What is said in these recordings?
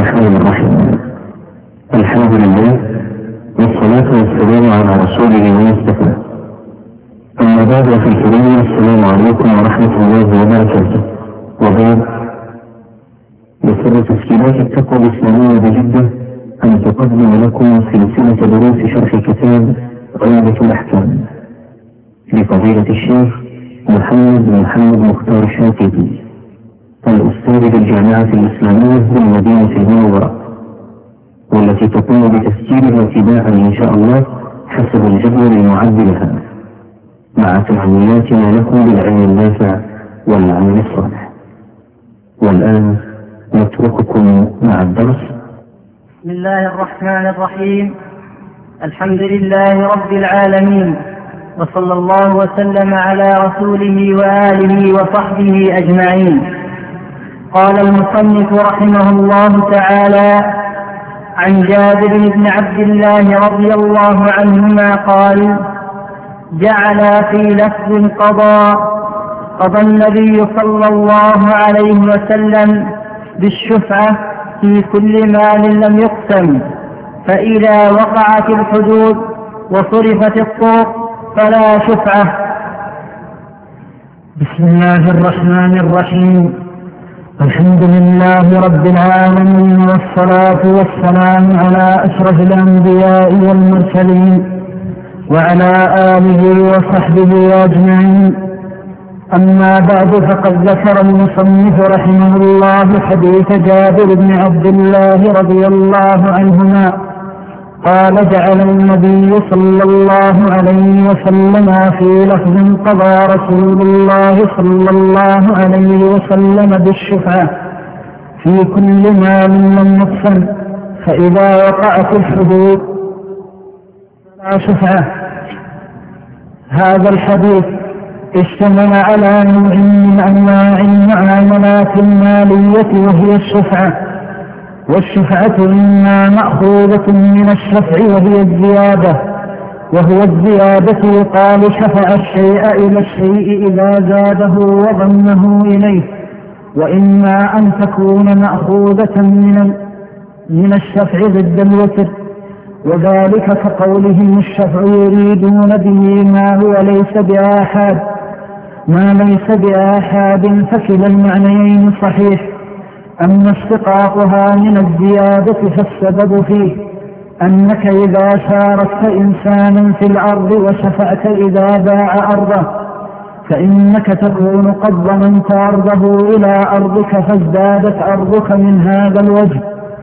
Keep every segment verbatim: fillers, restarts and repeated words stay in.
الرحمن الرحيم. الحمد لله والصلاة والسلام على رسوله المصطفى. أما بعد في الكريم، السلام عليكم ورحمة الله وبركاته. وبعد، يسر تسجيلات التقوى الإسلامية بجدة أن تقدم لكم سلسلة دروس شرح كتاب عمدة الأحكام لفضيلة الشيخ محمد بن محمد مختار الشافعي، الأستاذ بالجامعة الإسلامية بالمدينة المنورة، والتي تقوم بتسجيلها ابتداء إن شاء الله حسب الجدول المعد لها، مع تمنياتنا لكم بالعلم النافع والعمل الصالح. والآن نترككم مع الدرس. بسم الله الرحمن الرحيم. الحمد لله رب العالمين، وصلى الله وسلم على رسوله وآله وصحبه أجمعين. قال المصنف رحمه الله تعالى: عن جابر بن عبد الله رضي الله عنهما قال: جعل في لفظ قضى قضى النبي صلى الله عليه وسلم بالشفعة في كل مال لم يقسم، فإذا وقعت الحدود وصرفت الطرق فلا شفعة. بسم الله الرحمن الرحيم. الحمد لله رب العالمين، والصلاة والسلام على أشرف الأنبياء والمرسلين وعلى آله وصحبه أجمعين. أما بعد، فقد ذكر المصنف رحمه الله حديث جابر بن عبد الله رضي الله عنهما قال: جعل النبي صلى الله عليه وسلم في لفظ قضى رسول الله صلى الله عليه وسلم بالشفعة في كل مال لم يقسم، فإذا وقعت الحدود فلا شفعة. هذا الحديث اشتمل على نوع من أنواع المعاملات المالية، وهي الشفعة. والشفعة إما مأخوذة من الشفع وهي الزيادة، وهو الزيادة يقال شفع الشيء إلى الشيء إذا زاده وضمه إليه، وإما أن تكون مأخوذة من من الشفع ضد الوتر، وذلك كقولهم الشفع يريدون به ما هو ليس بآحاد ما ليس بآحاد فكلا المعنيين صحيح. أما اشتقاقها من الزيادة فالسبب فيه أنك إذا شاركت إنسانا في الأرض وشفعت إذا باع أرضه، فإنك تكون قد ضمنت أرضه إلى أرضك فازدادت أرضك من هذا الوجه،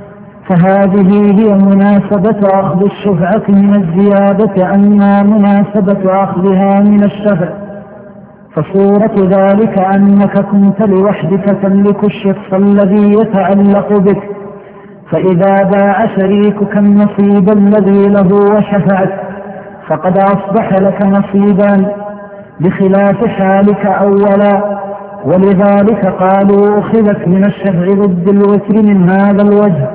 فهذه هي مناسبة أخذ الشفعة من الزيادة، أما مناسبة أخذها من الشفع فصورة ذلك أنك كنت لوحدك تملك الشخص الذي يتعلق بك، فإذا باع شريكك النصيب الذي له وشفعت فقد أصبح لك نصيبان بخلاف حالك أولا، ولذلك قالوا أخذت من الشفع ضد الوتر من هذا الوجه.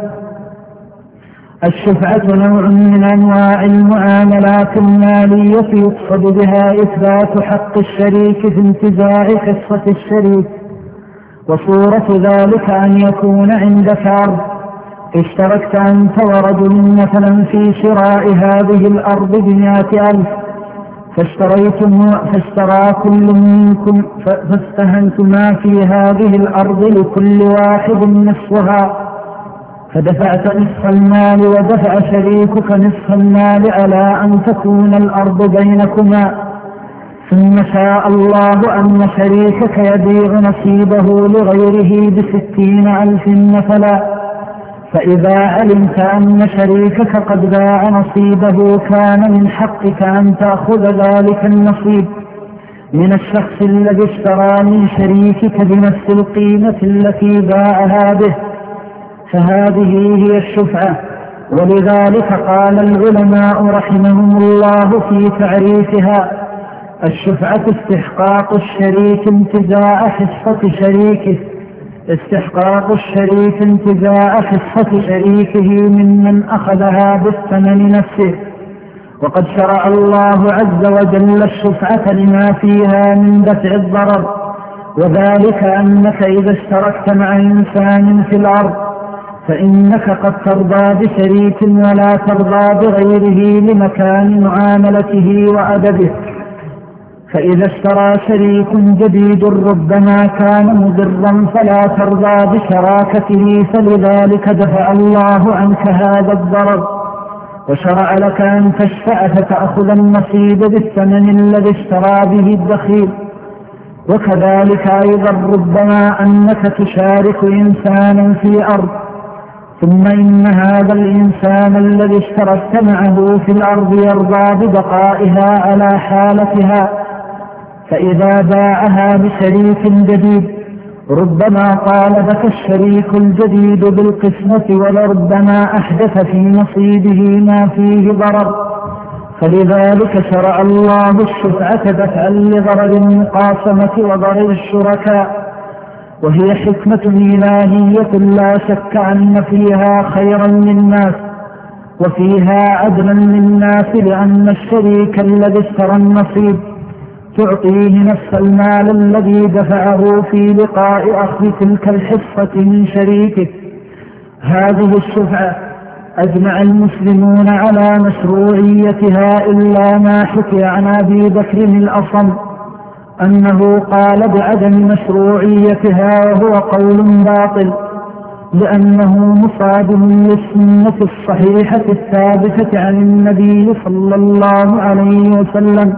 الشفعة نوع من أنواع المعاملات المالية يقصد بها إثبات حق الشريك في انتزاع حصة الشريك، وصورة ذلك أن يكون عندك أرض اشتركت أنت ورجل مثلا في شراء هذه الأرض بمئة ألف، فاشتريتم فاشترى كل منكم فاستهنتما في هذه الأرض لكل واحد نصفها، فدفعت نصف المال ودفع شريكك نصف المال على أن تكون الأرض بينكما، ثم شاء الله أن شريكك يبيع نصيبه لغيره بستين ألف مثلا، فإذا علمت أن شريكك قد باع نصيبه كان من حقك أن تأخذ ذلك النصيب من الشخص الذي اشترى من شريكك بنفس القيمة التي باعها به، فهذه هي الشفعة. ولذلك قال العلماء رحمهم الله في تعريفها: الشفعة استحقاق الشريك انتزاع حصة شريكه استحقاق الشريك انتزاع حصة شريكه ممن أخذها بالثمن نفسه. وقد شرع الله عز وجل الشفعة لما فيها من دفع الضرر، وذلك أنك إذا اشتركت مع إنسان في الأرض فإنك قد ترضى بشريك ولا ترضى بغيره لمكان معاملته وأدبه. فإذا اشترى شريك جديد ربما كان مضرا فلا ترضى بشراكته، فلذلك دفع الله عنك هذا الضرر وشرع لك أن تشفع فتأخذ النصيب بالثمن الذي اشترى به الدخيل. وكذلك أيضا ربما أنك تشارك إنسانا في أرض، ثم إن هذا الإنسان الذي اشتركت معه في الأرض يرضى ببقائها على حالتها، فإذا باعها بشريك جديد ربما طالبك الشريك الجديد بالقسمة ولربما أحدث في نصيبه ما فيه ضرر، فلذلك شرع الله الشفعة دفعا لضرر المقاسمة وضرر الشركاء، وهي حكمة إلهية لا شك أن فيها خيرا للناس وفيها عدلا للناس، لأن الشريك الذي اشترى النصيب تعطيه نفس المال الذي دفعه في لقاء أخذ تلك الحصة من شريكه. هذه الشفعة أجمع المسلمون على مشروعيتها إلا ما حكي عن أبي بكر الأصم أنه قال بعدم مشروعيتها، وهو قول باطل، لأنه مصادم للسنة الصحيحة الثابتة عن النبي صلى الله عليه وسلم،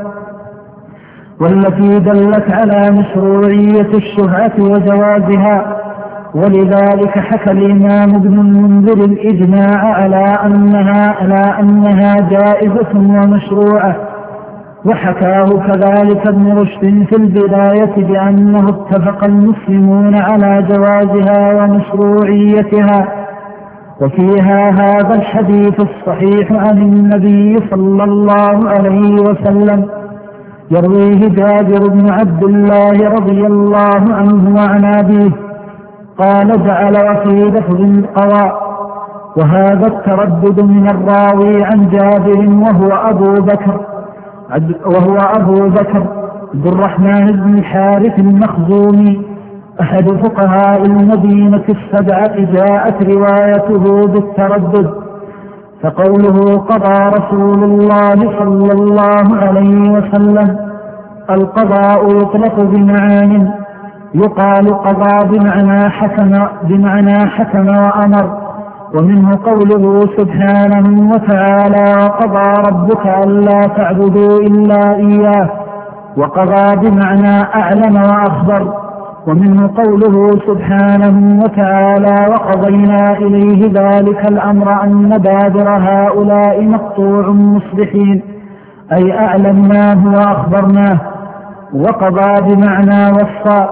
والتي دلت على مشروعية الشفعة وجوازها. ولذلك حكى الإمام ابن المنذر الإجماع على أنها, على أنها جائزة ومشروعة، وحكاه كذلك ابن رشد في البداية بأنه اتفق المسلمون على جوازها ومشروعيتها. وفيها هذا الحديث الصحيح عن النبي صلى الله عليه وسلم يرويه جابر بن عبد الله رضي الله عنه وعن أبيه قال: جعل وفي لفظ القضاء. وهذا التردد من الراوي عن جابر وهو أبو بكر وهو أبو بكر عبد الرحمن بن الحارث المخزومي أحد فقهاء المدينة السبعة، جاءت روايته بالتردد. فقوله قضى رسول الله صلى الله عليه وسلم، القضاء يطلق بمعان، يقال قضى بمعنى حكم بمعنى حكم وأمر، ومنه قوله سبحانه وتعالى: وقضى ربك ألا تعبدوا إلا إياه، وقضى بمعنى أعلم وأخبر، ومنه قوله سبحانه وتعالى: وقضينا إليه ذلك الأمر أن دابر هؤلاء مقطوع مصبحين، أي أعلمناه وأخبرناه. وقضى بمعنى وصى،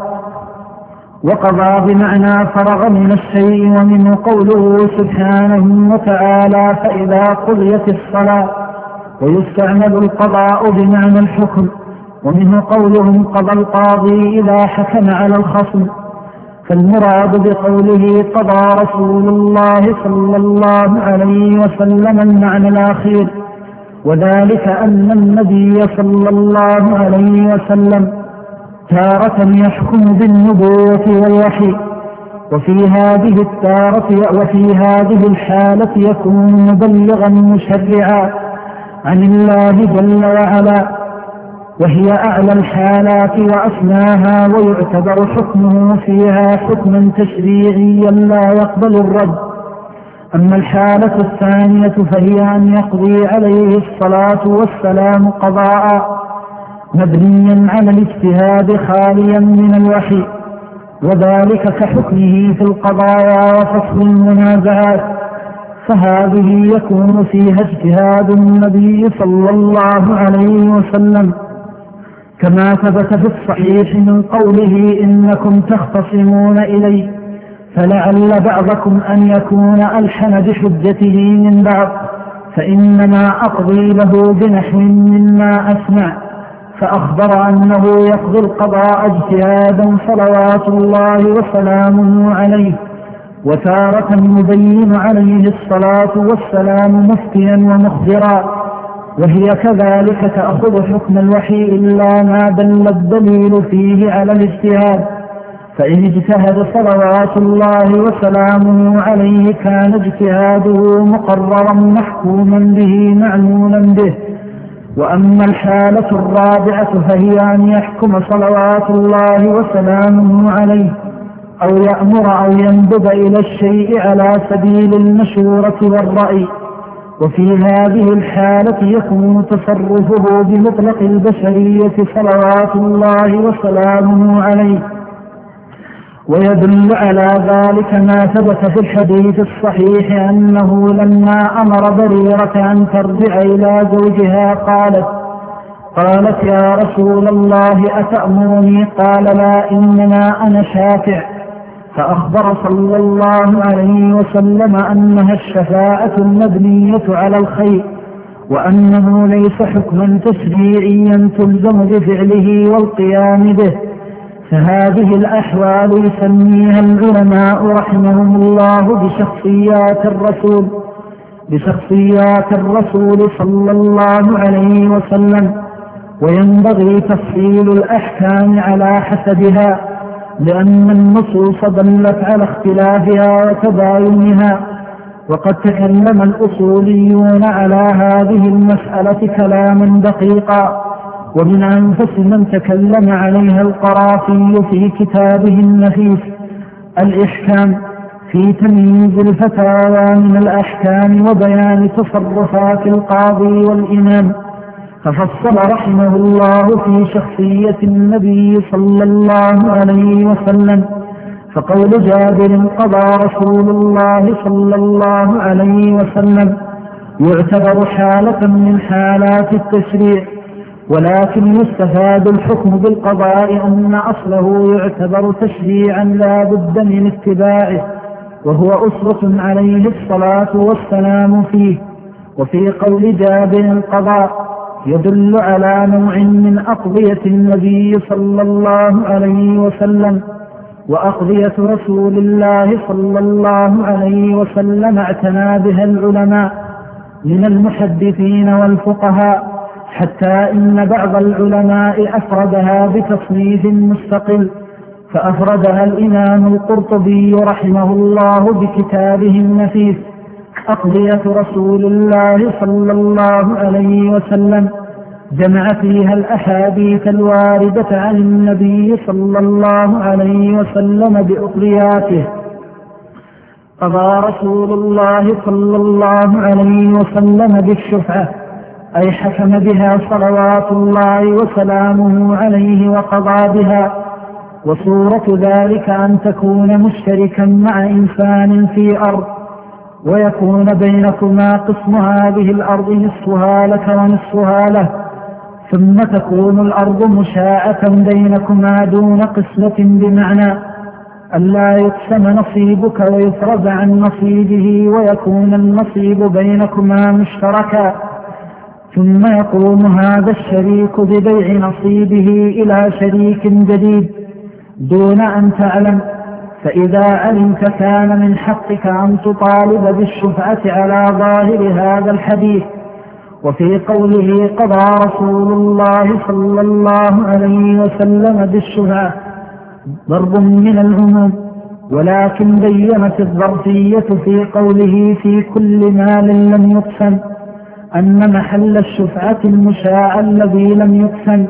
وقضى بمعنى فرغ من الشيء، ومنه قوله سبحانه وتعالى: فإذا قضيت الصلاة. ويستعمل القضاء بمعنى الحكم، ومنه قولهم قضى القاضي إذا حكم على الخصم. فالمراد بقوله قضى رسول الله صلى الله عليه وسلم المعنى الأخير، وذلك أن النبي صلى الله عليه وسلم تارة يحكم بالنبوة والوحي، وفي هذه التارة وفي هذه الحالة يكون مبلغا مشرعا عن الله جل وعلا، وهي أعلى الحالات وأسماها، ويعتبر حكمه فيها حكما تشريعيا لا يقبل الرد. أما الحالة الثانية فهي أن يقضي عليه الصلاة والسلام قضاء مبنيا على الاجتهاد خاليا من الوحي، وذلك كحكمه في القضايا وفصل المنازعات، فهذه يكون فيها اجتهاد النبي صلى الله عليه وسلم، كما ثبت في الصحيح من قوله: إنكم تختصمون إلي، فلعل بعضكم أن يكون ألحن بحجته من بعض، فإنما أقضي له بنحو مما أسمع. فأخبر أنه يقضي القضاء اجتهادا صلوات الله وسلامه عليه، وتارة يبين عليه الصلاة والسلام مفتيا ومخبرا، وهي كذلك تأخذ حكم الوحي إلا ما دل الدليل فيه على الاجتهاد، فإن اجتهد صلوات الله وسلامه عليه كان اجتهاده مقررا محكوما به معلولا به. وأما الحالة الرابعة فهي أن يحكم صلوات الله وسلامه عليه أو يأمر أو يندب إلى الشيء على سبيل المشورة والرأي، وفي هذه الحالة يكون تصرفه بمطلق البشرية صلوات الله وسلامه عليه. ويدل على ذلك ما ثبت في الحديث الصحيح أنه لما أمر بريرة أن ترجع إلى زوجها قالت قالت يا رسول الله أتأمرني؟ قال لا، إنما أنا شافع. فأخبر صلى الله عليه وسلم أنها الشفاعة المبنية على الخير، وأنه ليس حكما تشريعيا تلزم بفعله والقيام به. فهذه الأحوال يسميها العلماء رحمهم الله بشخصيات الرسول بشخصيات الرسول صلى الله عليه وسلم، وينبغي تفصيل الأحكام على حسبها، لأن النصوص دلت على اختلافها وتباينها. وقد تكلم الأصوليون على هذه المسألة كلاما دقيقا، ومن أنفس من تكلم عليها القرافي في كتابه النفيس الإحكام في تمييز الفتاوى من الأحكام وبيان تصرفات القاضي والإمام. ففصل رحمه الله في شخصية النبي صلى الله عليه وسلم، فقول جابر قضى رسول الله صلى الله عليه وسلم يعتبر حالة من حالات التشريع، ولكن يستفاد الحكم بالقضاء أن أصله يعتبر تشريعا لا بد من اتباعه، وهو أسرة عليه الصلاة والسلام فيه. وفي قول جابر القضاء يدل على نوع من أقضية النبي صلى الله عليه وسلم، وأقضية رسول الله صلى الله عليه وسلم اعتنى بها العلماء من المحدثين والفقهاء، حتى إن بعض العلماء أفردها بتصنيف مستقل، فأفردها الإمام القرطبي رحمه الله بكتابه النفيس أقضية رسول الله صلى الله عليه وسلم، جمع فيها الأحاديث الواردة عن النبي صلى الله عليه وسلم بأقضياته. قضى رسول الله صلى الله عليه وسلم بالشفعة، أي حكم بها صلوات الله وسلامه عليه وقضى بها. وصورة ذلك أن تكون مشتركا مع إنسان في أرض، ويكون بينكما قسم هذه الأرض نصفها لك ونصفها له، ثم تكون الأرض مشاعة بينكما دون قسمة، بمعنى ألا يقسم نصيبك ويفرض عن نصيبه ويكون النصيب بينكما مشتركا، ثم يقوم هذا الشريك ببيع نصيبه إلى شريك جديد دون أن تعلم. فإذا علمت كان من حقك أن تطالب بالشفعة على ظاهر هذا الحديث. وفي قوله قضى رسول الله صلى الله عليه وسلم بالشفعة ضرب من العموم، ولكن بيّنت الظرفية في قوله في كل مال لم يقسم أن محل الشفعة المشاع الذي لم يقسم.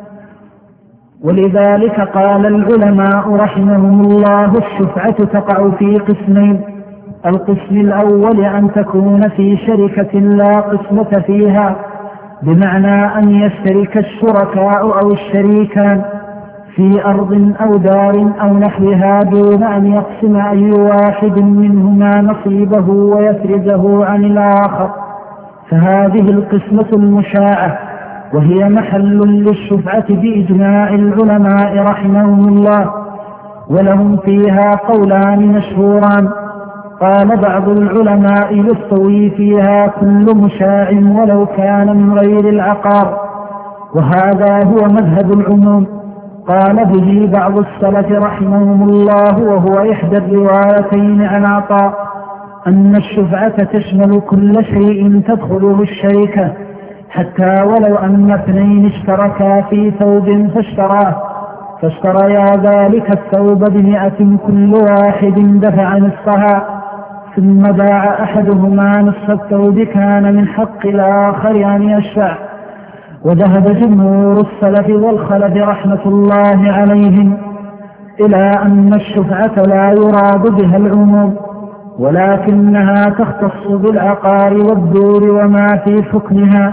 ولذلك قال العلماء رحمهم الله الشفعة تقع في قسمين: القسم الأول أن تكون في شركة لا قسمة فيها، بمعنى أن يشترك الشركاء أو الشريكان في أرض أو دار أو نحوها دون أن يقسم أي واحد منهما نصيبه ويفرزه عن الآخر، فهذه القسمة المشاعة، وهي محل للشفعة بإجماع العلماء رحمهم الله، ولهم فيها قولان مشهوران. قال بعض العلماء يستوي فيها كل مشاع ولو كان من غير العقار، وهذا هو مذهب العموم. قال به بعض السلف رحمهم الله، وهو إحدى الروايتين عن عطاء، أن الشفعة تشمل كل شيء تدخله الشركة، حتى ولو أن اثنين اشتركا في ثوب فاشتراه، فاشتريا ذلك الثوب بمئة كل واحد دفع نصفها، ثم باع أحدهما نصف الثوب كان من حق الآخر أن يشفع. وذهب جمهور السلف والخلف رحمة الله عليهم إلى أن الشفعة لا يراد بها العموم، ولكنها تختص بالعقار والدور وما في حكمها.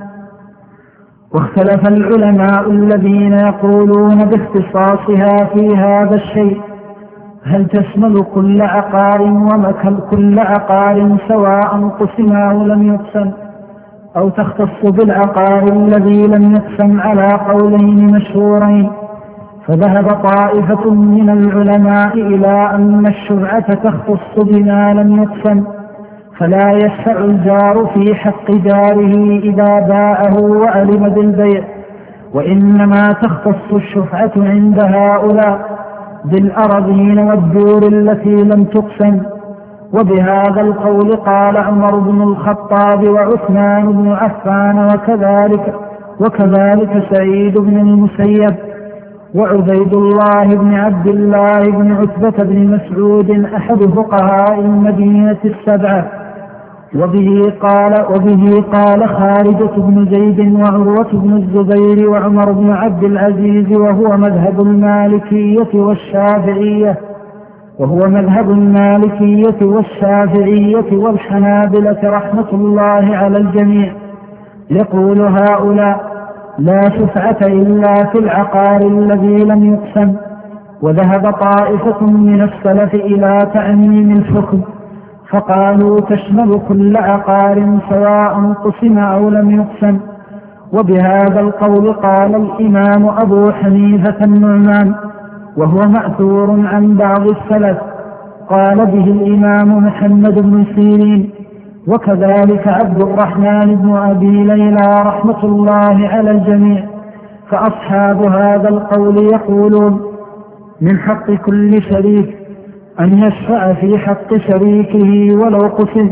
واختلف العلماء الذين يقولون باختصاصها في هذا الشيء، هل تشمل كل عقار ومكل كل عقار سواء قسم أو لم يقسم، أو تختص بالعقار الذي لم يقسم على قولين مشهورين. فذهب طائفة من العلماء إلى أن الشفعة تختص بما لم يقسم، فلا يشفع الجار في حق جاره إذا باعه وعلم بالبيع، وإنما تختص الشفعة عند هؤلاء بالأراضين والدور التي لم تقسم. وبهذا القول قال عمر بن الخطاب وعثمان بن عفان وكذلك, وكذلك سعيد بن المسيب وعبيد الله بن عبد الله بن عتبة بن مسعود أحد فقهاء المدينة السبعة. وبه قال, وبه قال خارجة بن زيد وعروة بن الزبير وعمر بن عبد العزيز، وهو مذهب المالكية والشافعية وهو مذهب المالكية والشافعية والحنابلة رحمة الله على الجميع. يقول هؤلاء لا شفعة إلا في العقار الذي لم يقسم. وذهب طائفة من السلف إلى تعميم الحكم، فقالوا تشمل كل عقار سواء قسم أو لم يقسم. وبهذا القول قال الإمام أبو حنيفة النعمان، وهو مأثور عن بعض السلف، قال به الإمام محمد بن سيرين، وكذلك عبد الرحمن بن أبي ليلى رحمة الله على الجميع. فأصحاب هذا القول يقولون من حق كل شريك أن يشفع في حق شريكه ولو قسم.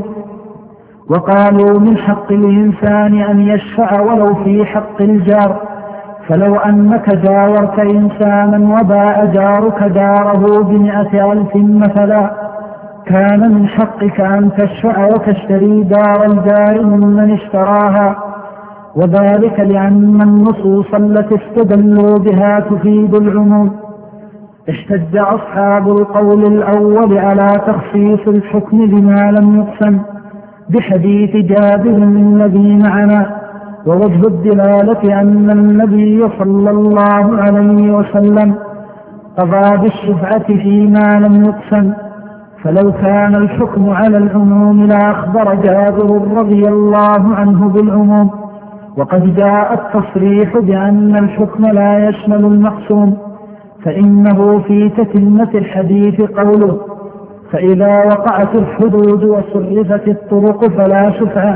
وقالوا من حق الإنسان أن يشفع ولو في حق الجار، فلو أنك جاورت إنسانا وباع جارك داره بمئة ألف مثلا، كان من حقك أن تشفع وتشتري دار الجار ممن اشتراها، وذلك لأن النصوص التي استدلوا بها تفيد العموم. احتج أصحاب القول الأول على تخصيص الحكم بما لم يقسم بحديث جابر الذي معنا، ووجه الدلالة أن النبي صلى الله عليه وسلم قضى بالشفعة فيما لم يقسم، فلو كان الحكم على العموم لأخبر جابر رضي الله عنه بالعموم. وقد جاء التصريح بأن الحكم لا يشمل المقسوم، فإنه في تتمة الحديث قوله فإذا وقعت الحدود وصرفت الطرق فلا شفعة.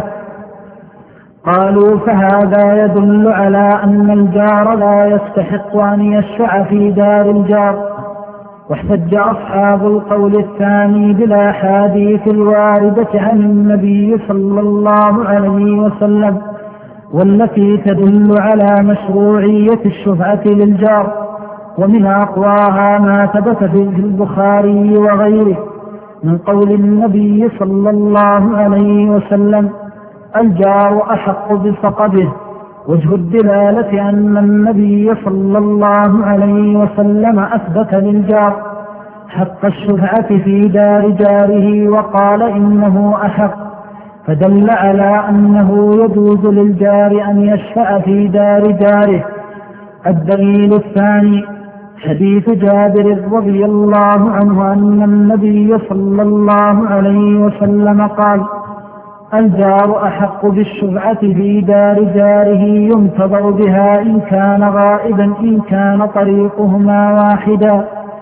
قالوا فهذا يدل على أن الجار لا يستحق أن يشفع في دار الجار. واحتج أصحاب القول الثاني بالأحاديث الواردة عن النبي صلى الله عليه وسلم والتي تدل على مشروعية الشفعة للجار، ومن أقواها ما ثبت في البخاري وغيره من قول النبي صلى الله عليه وسلم الجار أحق بفقده. وجه الدلالة أن النبي صلى الله عليه وسلم أثبت للجار حق الشفعة في دار جاره وقال إنه أحق، فدل على أنه يجوز للجار أن يشفع في دار جاره. الدليل الثاني حديث جابر رضي الله عنه أن النبي صلى الله عليه وسلم قال الجار أحق بالشفعة في دار جاره ينتظر بها إن كان غائبا إن كان طريقهما واحدا.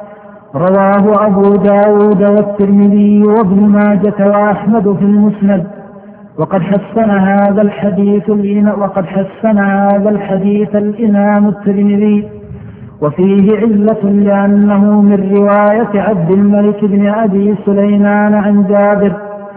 رواه أبو داود والترمذي وابن ماجة وأحمد في المسند. وقد حسن هذا الحديث وقد حسن هذا الحديث الإمام الترمذي، وفيه علة لأنه من رواية عبد الملك بن أبي سليمان عن جابر،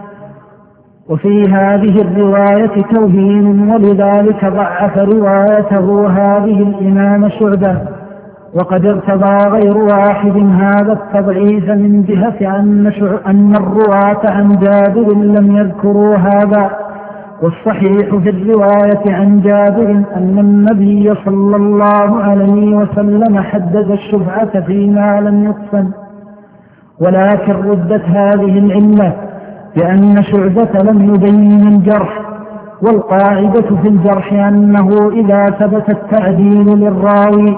وفي هذه الرواية توهين ولذلك ضعف روايته هذه الإمام شعبة. وقد ارتضى غير واحد هذا التضعيف من جهة أن, أن الرواة عن جابر لم يذكروا هذا. والصحيح في الرواية عن جابر أن النبي صلى الله عليه وسلم حدد الشفعة فيما لم يقسم، ولكن ردت هذه العلة بأن شعبة لم يبين الجرح، والقاعدة في الجرح أنه إذا ثبت التعديل للراوي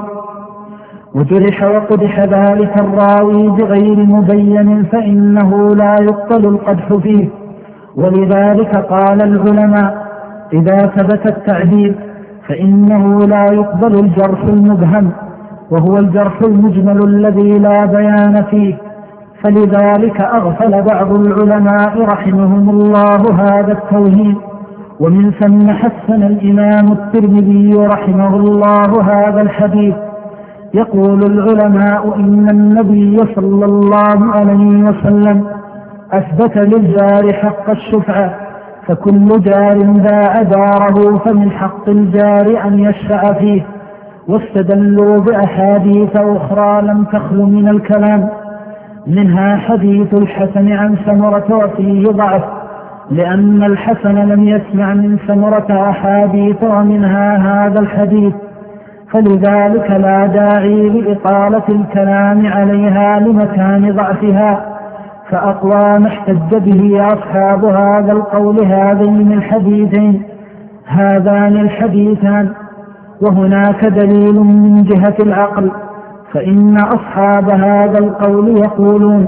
وجرح وقدح ذلك الراوي بغير مبين فإنه لا يقبل القدح فيه. ولذلك قال العلماء إذا ثبت التعديل فإنه لا يقبل الجرح المبهم، وهو الجرح المجمل الذي لا بيان فيه. فلذلك أغفل بعض العلماء رحمهم الله هذا التوهيد، ومن ثم حسن الإمام الترمذي رحمه الله هذا الحديث. يقول العلماء إن النبي صلى الله عليه وسلم أثبت للجار حق الشفعة، فكل جار باع داره فمن حق الجار أن يشفع فيه. واستدلوا بأحاديث أخرى لم تخل من الكلام، منها حديث الحسن عن سمرة وفيه ضعف، لأن الحسن لم يسمع من سمرة أحاديث ومنها هذا الحديث، فلذلك لا داعي لإطالة الكلام عليها لمكان ضعفها. فأقوى ما احتج به أصحاب هذا القول هذين الحديثين هذان الحديثان. وهناك دليل من جهة العقل، فإن أصحاب هذا القول يقولون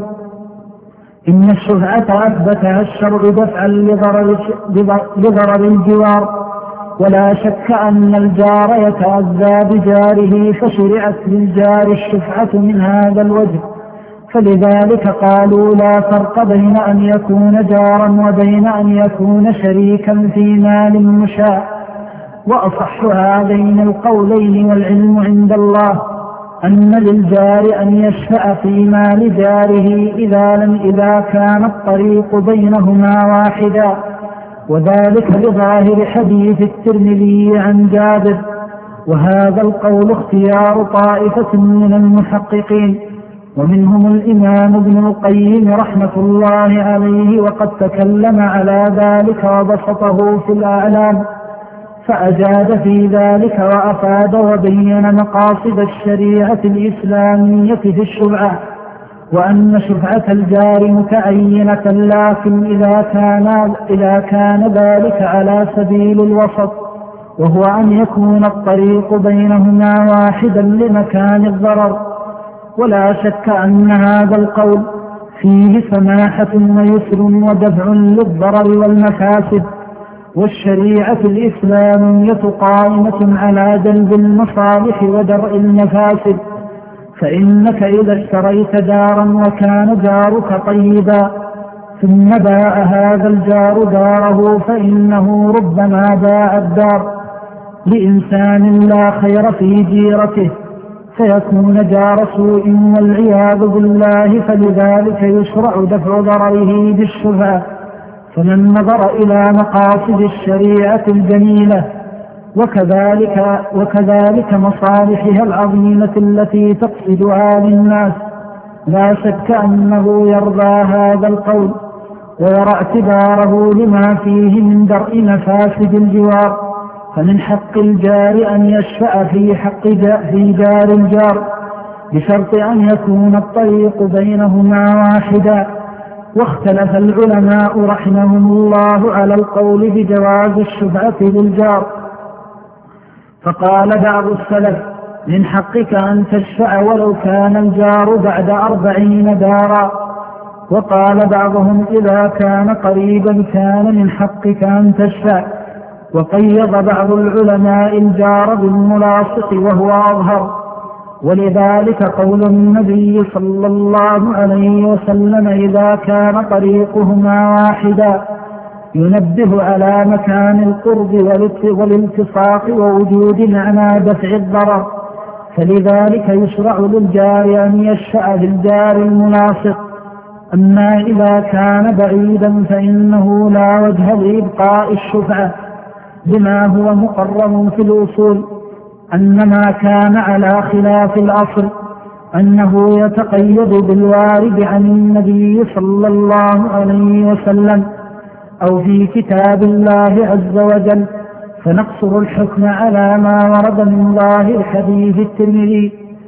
إن الشفعة أثبتها الشرع دفعا لضرر الجوار، ولا شك أن الجار يتأذى بجاره فشرعت للجار الشفعة من هذا الوجه. فلذلك قالوا لا فرق بين أن يكون جارا وبين أن يكون شريكا في مال مشاع. وأصح هذين القولين والعلم عند الله أن للجار أن يشفع في مال جاره إذا لم إذا كان الطريق بينهما واحدا، وذلك لظاهر حديث الترمذي عن جابر. وهذا القول اختيار طائفة من المحققين، ومنهم الإمام ابن القيم رحمة الله عليه، وقد تكلم على ذلك وبسطه في الأعلام، فأجاد في ذلك وأفاد وبين مقاصد الشريعة الإسلامية في الشفعة، وأن شفعة الجار متعينة، لكن إذا كان, إذا كان ذلك على سبيل الوسط، وهو أن يكون الطريق بينهما واحدا لمكان الضرر. ولا شك أن هذا القول فيه سماحة ويسر ودفع للضرر والمفاسد، والشريعة الإسلامية قائمة على جلب المصالح ودرء المفاسد. فإنك إذا اشتريت دارا وكان جارك طيبا ثم باع هذا الجار داره، فإنه ربما باع الدار لإنسان لا خير في جيرته فيكون جار سوء والعياذ بالله. فلذلك يشرع دفع ضرره بالشفعة. فمن نظر إلى مقاصد الشريعة الجميلة وكذلك, وكذلك مصالحها العظيمة التي تقصدها للناس، لا شك أنه يرضى هذا القول ويرى اعتباره لما فيه من درء مفاسد الجوار. فمن حق الجار أن يشفع في حق في جار الجار بشرط أن يكون الطريق بينهما واحدا. واختلف العلماء رحمهم الله على القول بجواز الشفعة للجار، فقال بعض السلف من حقك أن تشفع ولو كان الجار بعد أربعين دارا، وقال بعضهم إذا كان قريبا كان من حقك أن تشفع. وقيض بعض العلماء الجار بالملاصق وهو أظهر، ولذلك قول النبي صلى الله عليه وسلم إذا كان طريقهما واحدا ينبه على مكان القرب والالتصاق ووجود معنى دفع الضرر. فلذلك يشرع للجار أن يشفع للجار الملاصق. أما إذا كان بعيدا فإنه لا وجه لإبقاء الشفعة بما هو مقرر في الأصول أن ما كان على خلاف الأصل أنه يتقيد بالوارد عن النبي صلى الله عليه وسلم أو في كتاب الله عز وجل، فنقصر الحكم على ما ورد من ظاهر حديث الترمذي.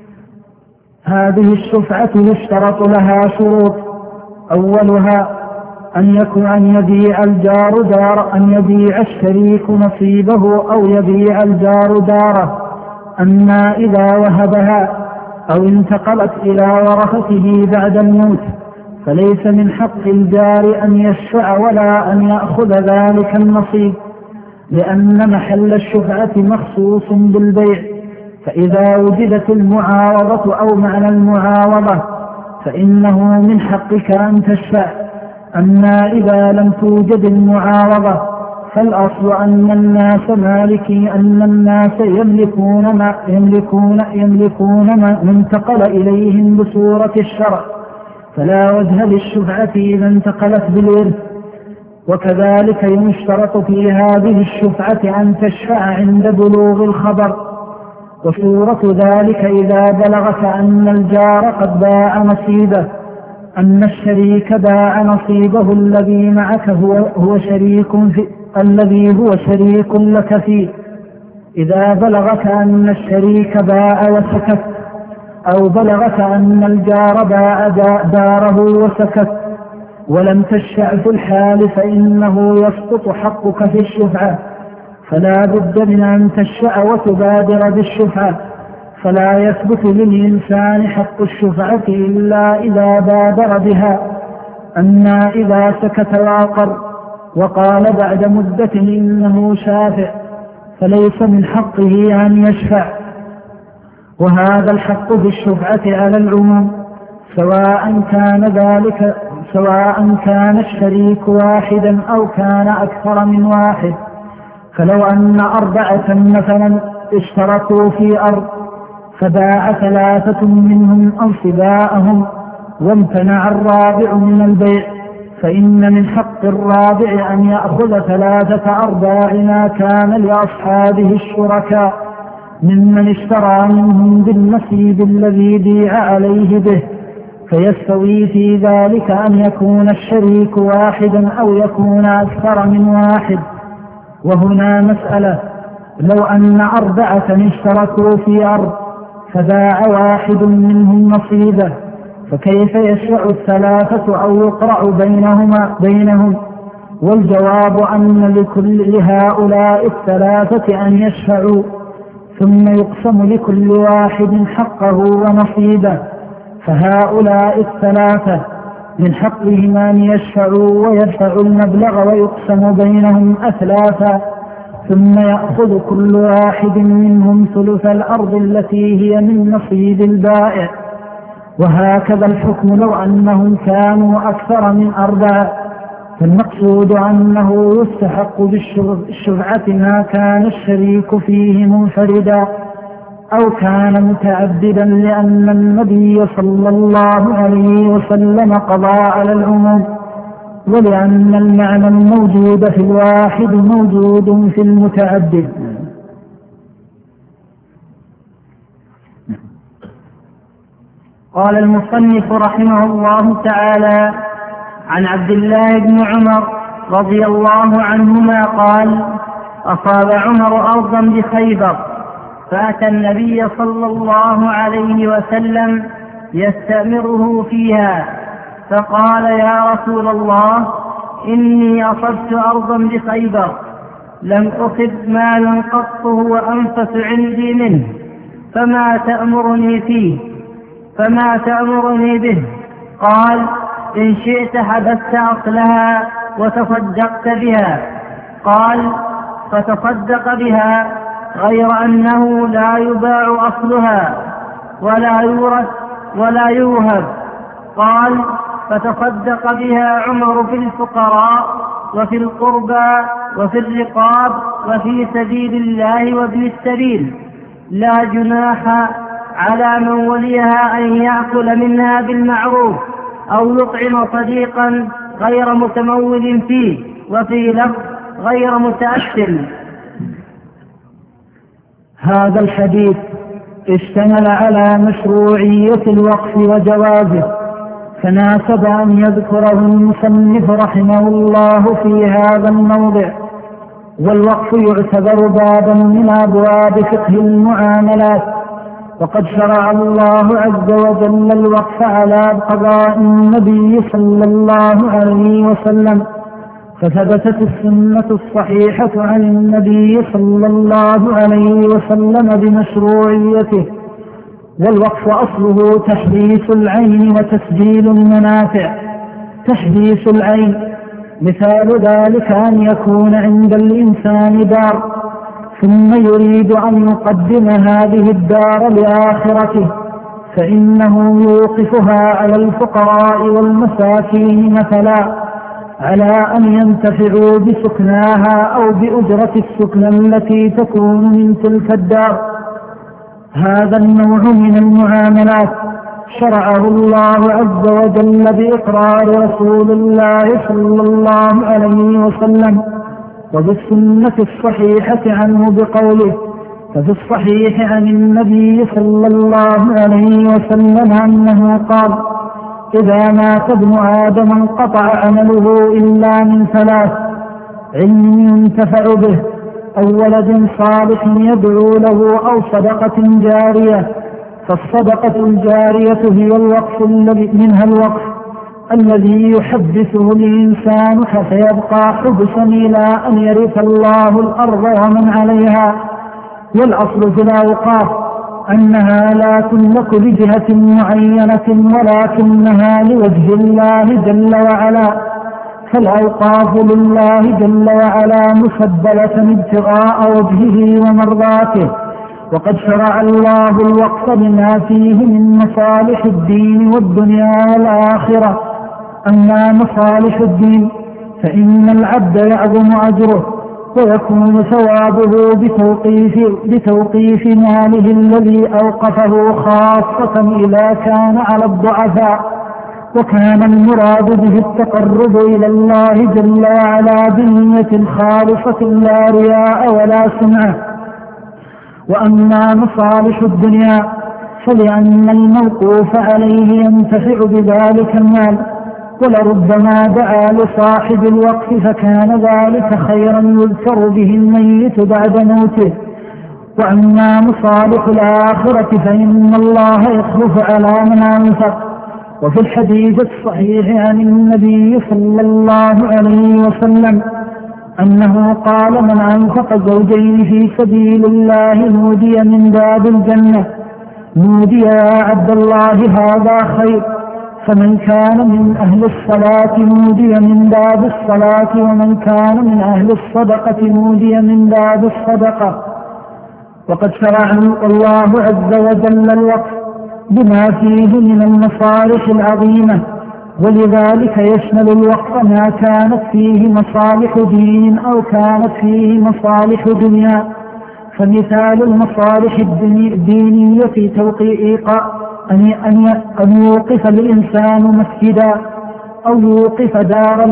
هذه الشفعة يشترط لها شروط: أولها أن يكون أن يبيع الجار دار أن يبيع الشريك نصيبه أو يبيع الجار داره، أما إذا وهبها أو انتقلت إلى ورثته بعد الموت فليس من حق الجار أن يشفع ولا أن يأخذ ذلك النصيب، لأن محل الشفعة مخصوص بالبيع، فإذا وجدت المعاوضة أو معنى المعاوضة فإنه من حقك أن تشفع. أما إذا لم توجد المعاوضة فالأصل أن الناس مالكي أن الناس يملكون ما يملكون يملكون ما انتقل إليهم بصورة الشرع، فلا وجه للشفعة إذا انتقلت بالإرث. وكذلك يشترط في هذه الشفعة أن تشفع عند بلوغ الخبر، وصورة ذلك إذا بلغك أن الجار قد باع نصيبه، أن الشريك باع نصيبه الذي معك هو, هو شريك في الذي هو شريك لك فيه. إذا بلغك أن الشريك باع وسكت، أو بلغك أن الجار باع داره وسكت ولم تشفع في الحال فإنه يسقط حقك في الشفعة، فلا بد من أن تشفع وتبادر بالشفعة، فلا يثبت للإنسان حق الشفعة إلا إذا بادر بها. أما إذا سكت وأقر وقال بعد مدة إنه شافع فليس من حقه أن يشفع. وهذا الحق بالشفعة على العموم، سواء كان ذلك سواء كان الشريك واحدا أو كان أكثر من واحد. فلو أن أربعة مثلا اشتركوا في أرض فباع ثلاثة منهم أنصباءهم وامتنع الرابع من البيع، فإن من حق الرابع أن يأخذ ثلاثة أرباع ما كان لأصحابه الشركاء ممن اشترى منهم بالنصيب الذي بيع عليه به، فيستوي في ذلك أن يكون الشريك واحدا أو يكون أكثر من واحد. وهنا مسألة: لو أن أربعة اشتركوا في أرض فباع واحد منهم نصيبه، فكيف يشفع الثلاثة أو يقرع بينهما بينهم؟ والجواب أن لكل هؤلاء الثلاثة أن يشفعوا، ثم يقسم لكل واحد حقه ونصيبه، فهؤلاء الثلاثة من حقهم أن يشفعوا ويدفعوا المبلغ ويقسم بينهم أثلاثا، ثم يأخذ كل واحد منهم ثلث الأرض التي هي من نصيب البائع. وهكذا الحكم لو أنهم كانوا أكثر من أربعة، فالمقصود أنه يستحق بالشفعة ما كان الشريك فيه منفردا أو كان متعددا، لأن النبي صلى الله عليه وسلم قضى على العموم، ولأن المعنى الموجود في الواحد موجود في المتعدد. قال المصنف رحمه الله تعالى: عن عبد الله بن عمر رضي الله عنهما قال: أصاب عمر أرضا بخيبر، فأتى النبي صلى الله عليه وسلم يستأمره فيها، فقال: يا رسول الله، إني أصبت أرضا بخيبر لم أصب مالا قط هو أنفس عندي منه، فما تأمرني فيه فما تأمرني به؟ قال: إن شئت حبست أصلها وتصدقت بها. قال: فتصدق بها، غير أنه لا يباع أصلها ولا يورث ولا يوهب. قال: فتصدق بها عمر في الفقراء وفي القربى وفي الرقاب وفي سبيل الله وابن السبيل، لا جناح على من وليها أن يأكل منها بالمعروف أو يطعم صديقا غير متمول فيه، وفي لفظ غير متأكل. هذا الحديث اشتمل على مشروعية الوقف وجوازه، فناسب أن يذكره المصنف رحمه الله في هذا الموضع. والوقف يعتبر بابا من أبواب فقه المعاملات، وقد شرع الله عز وجل الوقف على قضاء النبي صلى الله عليه وسلم، فثبتت السنة الصحيحة عن النبي صلى الله عليه وسلم بمشروعيته. والوقف أصله تحديث العين وتسجيل المنافع. تحديث العين مثال ذلك أن يكون عند الإنسان دار ثم يريد أن يقدم هذه الدار لآخرته، فإنه يوقفها على الفقراء والمساكين مثلا، على أن ينتفعوا بسكناها أو بأجرة السكن التي تكون من تلك الدار. هذا النوع من المعاملات شرعه الله عز وجل بإقرار رسول الله صلى الله عليه وسلم، وبالسنة الصحيحة عنه بقوله. ففي الصحيح عن النبي صلى الله عليه وسلم أنه قال: إذا مات ابن آدم انقطع عمله إلا من ثلاث: علم ينتفع به، أو ولد صالح يدعو له، أو صدقة جارية. فالصدقة الجارية هي الوقف الذي منها الوقف الذي يحدثه الإنسان حتى يبقى حبسا إلى أن يرث الله الأرض ومن عليها. والأصل في الأوقاف أنها لا تملك لجهة معينة، ولكنها لوجه الله جل وعلا، فالأوقاف لله جل وعلا مسبلة ابتغاء وجهه ومرضاته. وقد شرع الله الوقف لما فيه من مصالح الدين والدنيا والآخرة. أما مصالح الدين فإن العبد يعظم أجره ويكون ثوابه بتوقيف, بتوقيف ماله الذي أوقفه، خاصة إذا كان على الضعفاء، وكان المراد به التقرب إلى الله جل وعلا بنية خالصة لا رياء ولا سمعة. وأما مصالح الدنيا فلأن الموقوف عليه ينتفع بذلك المال، ولربما دعا لصاحب الوقف فكان ذلك خيرا يذكر به الميت بعد موته. وأما مصالح الآخرة فإن الله يخلف على من أنفق. وفي الحديث الصحيح عن النبي صلى الله عليه وسلم أنه قال: من أنفق زوجين في سبيل الله نودي من باب الجنة. نودي يا عبد الله هذا خير. فمن كان من أهل الصلاة نودي من باب الصلاة، ومن كان من أهل الصدقة نودي من باب الصدقة. وقد شرع الله عز وجل الوقف بما فيه من المصالح العظيمة، ولذلك يشمل الوقف ما كانت فيه مصالح دين أو كانت فيه مصالح دنيا. فمثال المصالح الدينية توقيق أن يوقف الإنسان مسجدا، أو يوقف دارا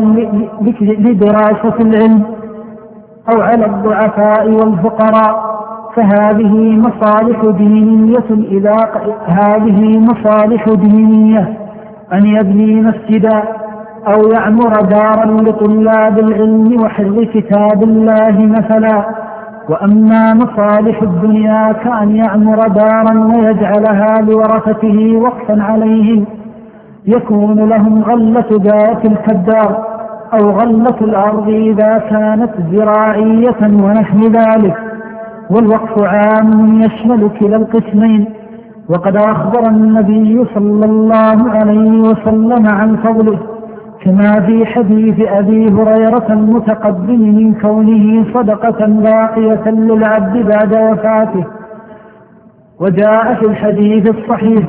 لدراسة العلم، أو على الضعفاء والفقراء، فهذه مصالح دينية. إذا هذه مصالح دينية أن يبني مسجدا، أو يعمر دارا لطلاب العلم وحفظ كتاب الله مثلا. وأما مصالح الدنيا كأن يعمر دارا ويجعلها لورثته وقفا عليهم، يكون لهم غلة ذات الكدار، أو غلة الأرض إذا كانت زراعية ونحو ذلك. والوقف عام يشمل كلا القسمين. وقد أخبر النبي صلى الله عليه وسلم عن فضله، كما في حديث أبي هريرة المتقدم من كونه صدقة باقية للعبد بعد وفاته. وجاء في الحديث الصحيح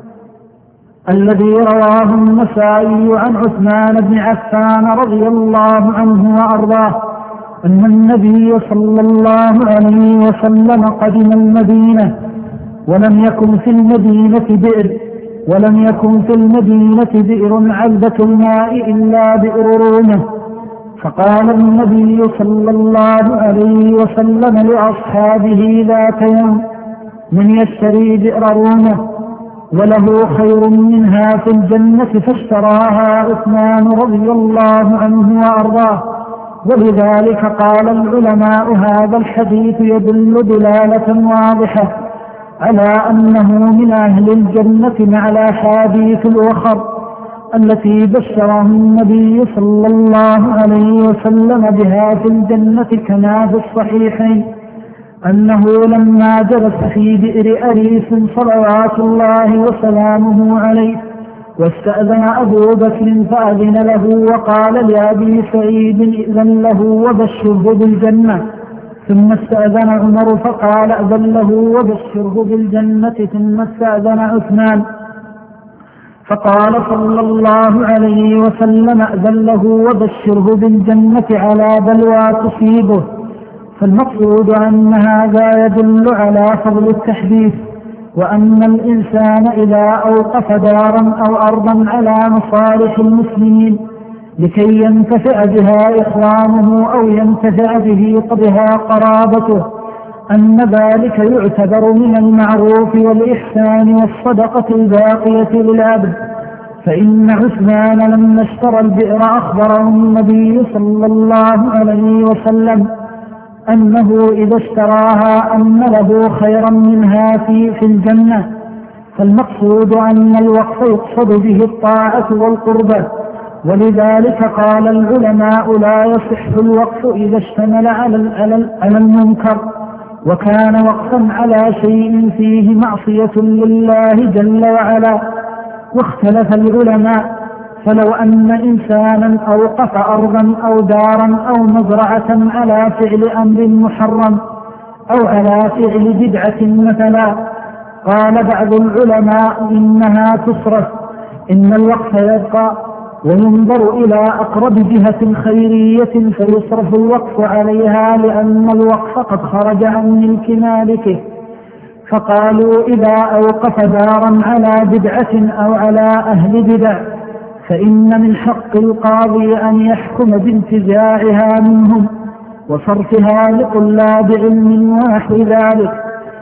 الذي رواه النسائي عن عثمان بن عفان رضي الله عنه وأرضاه أن النبي صلى الله عليه وسلم قدم المدينة، ولم يكن في المدينة بئر ولم يكن في المدينة بئر عذبة الماء إلا بئر رومة، فقال النبي صلى الله عليه وسلم لأصحابه ذات يوم: من يشتري بئر رومه وله خير منها في الجنة؟ فاشتراها عثمان رضي الله عنه وأرضاه. ولذلك قال العلماء: هذا الحديث يدل دلالة واضحة على أنه من أهل الجنة مع الأحاديث الأخر التي بشره النبي صلى الله عليه وسلم بها في الجنة، كما في الصحيحين أنه لما جلس في بئر أريس صلوات الله وسلامه عليه واستأذن أبو بكر فأذن له، وقال لأبي سعيد: إذن له وبشره بالجنة. ثم استأذن عمر فقال: أذن له وبشره بالجنة. ثم استأذن عثمان فقال صلى الله عليه وسلم: أذن له وبشره بالجنة على بلوى تصيبه. فالمقصود أن هذا يدل على فضل التحديث، وأن الإنسان إذا أوقف دارا أو أرضا على مصالح المسلمين لكي ينتفع بها إخوانه أو ينتفع به بها قرابته، أن ذلك يعتبر من المعروف والإحسان والصدقة الباقية للعبد. فإن عثمان لما اشترى البئر أخبره النبي صلى الله عليه وسلم أنه إذا اشتراها أن له خيرا منها في, في الجنة. فالمقصود أن الوقف يقصد به الطاعة والقربة، ولذلك قال العلماء: لا يصح الوقف إذا اشتمل على, على المنكر وكان وقفا على شيء فيه معصية لله جل وعلا. واختلف العلماء، فلو أن إنسانا أوقف أرضا أو دارا أو مزرعة على فعل أمر محرم أو على فعل بدعة مثلا، قال بعض العلماء: إنها تصرف، إن الوقف يبقى وينظر إلى أقرب جهة خيرية فيصرف الوقف عليها، لأن الوقف قد خرج عن ملك مالكه. فقالوا: إذا أوقف دارا على بدعة أو على أهل بدع فإن من حق القاضي أن يحكم بانتزاعها منهم وصرفها لطلاب علم ونحو ذلك،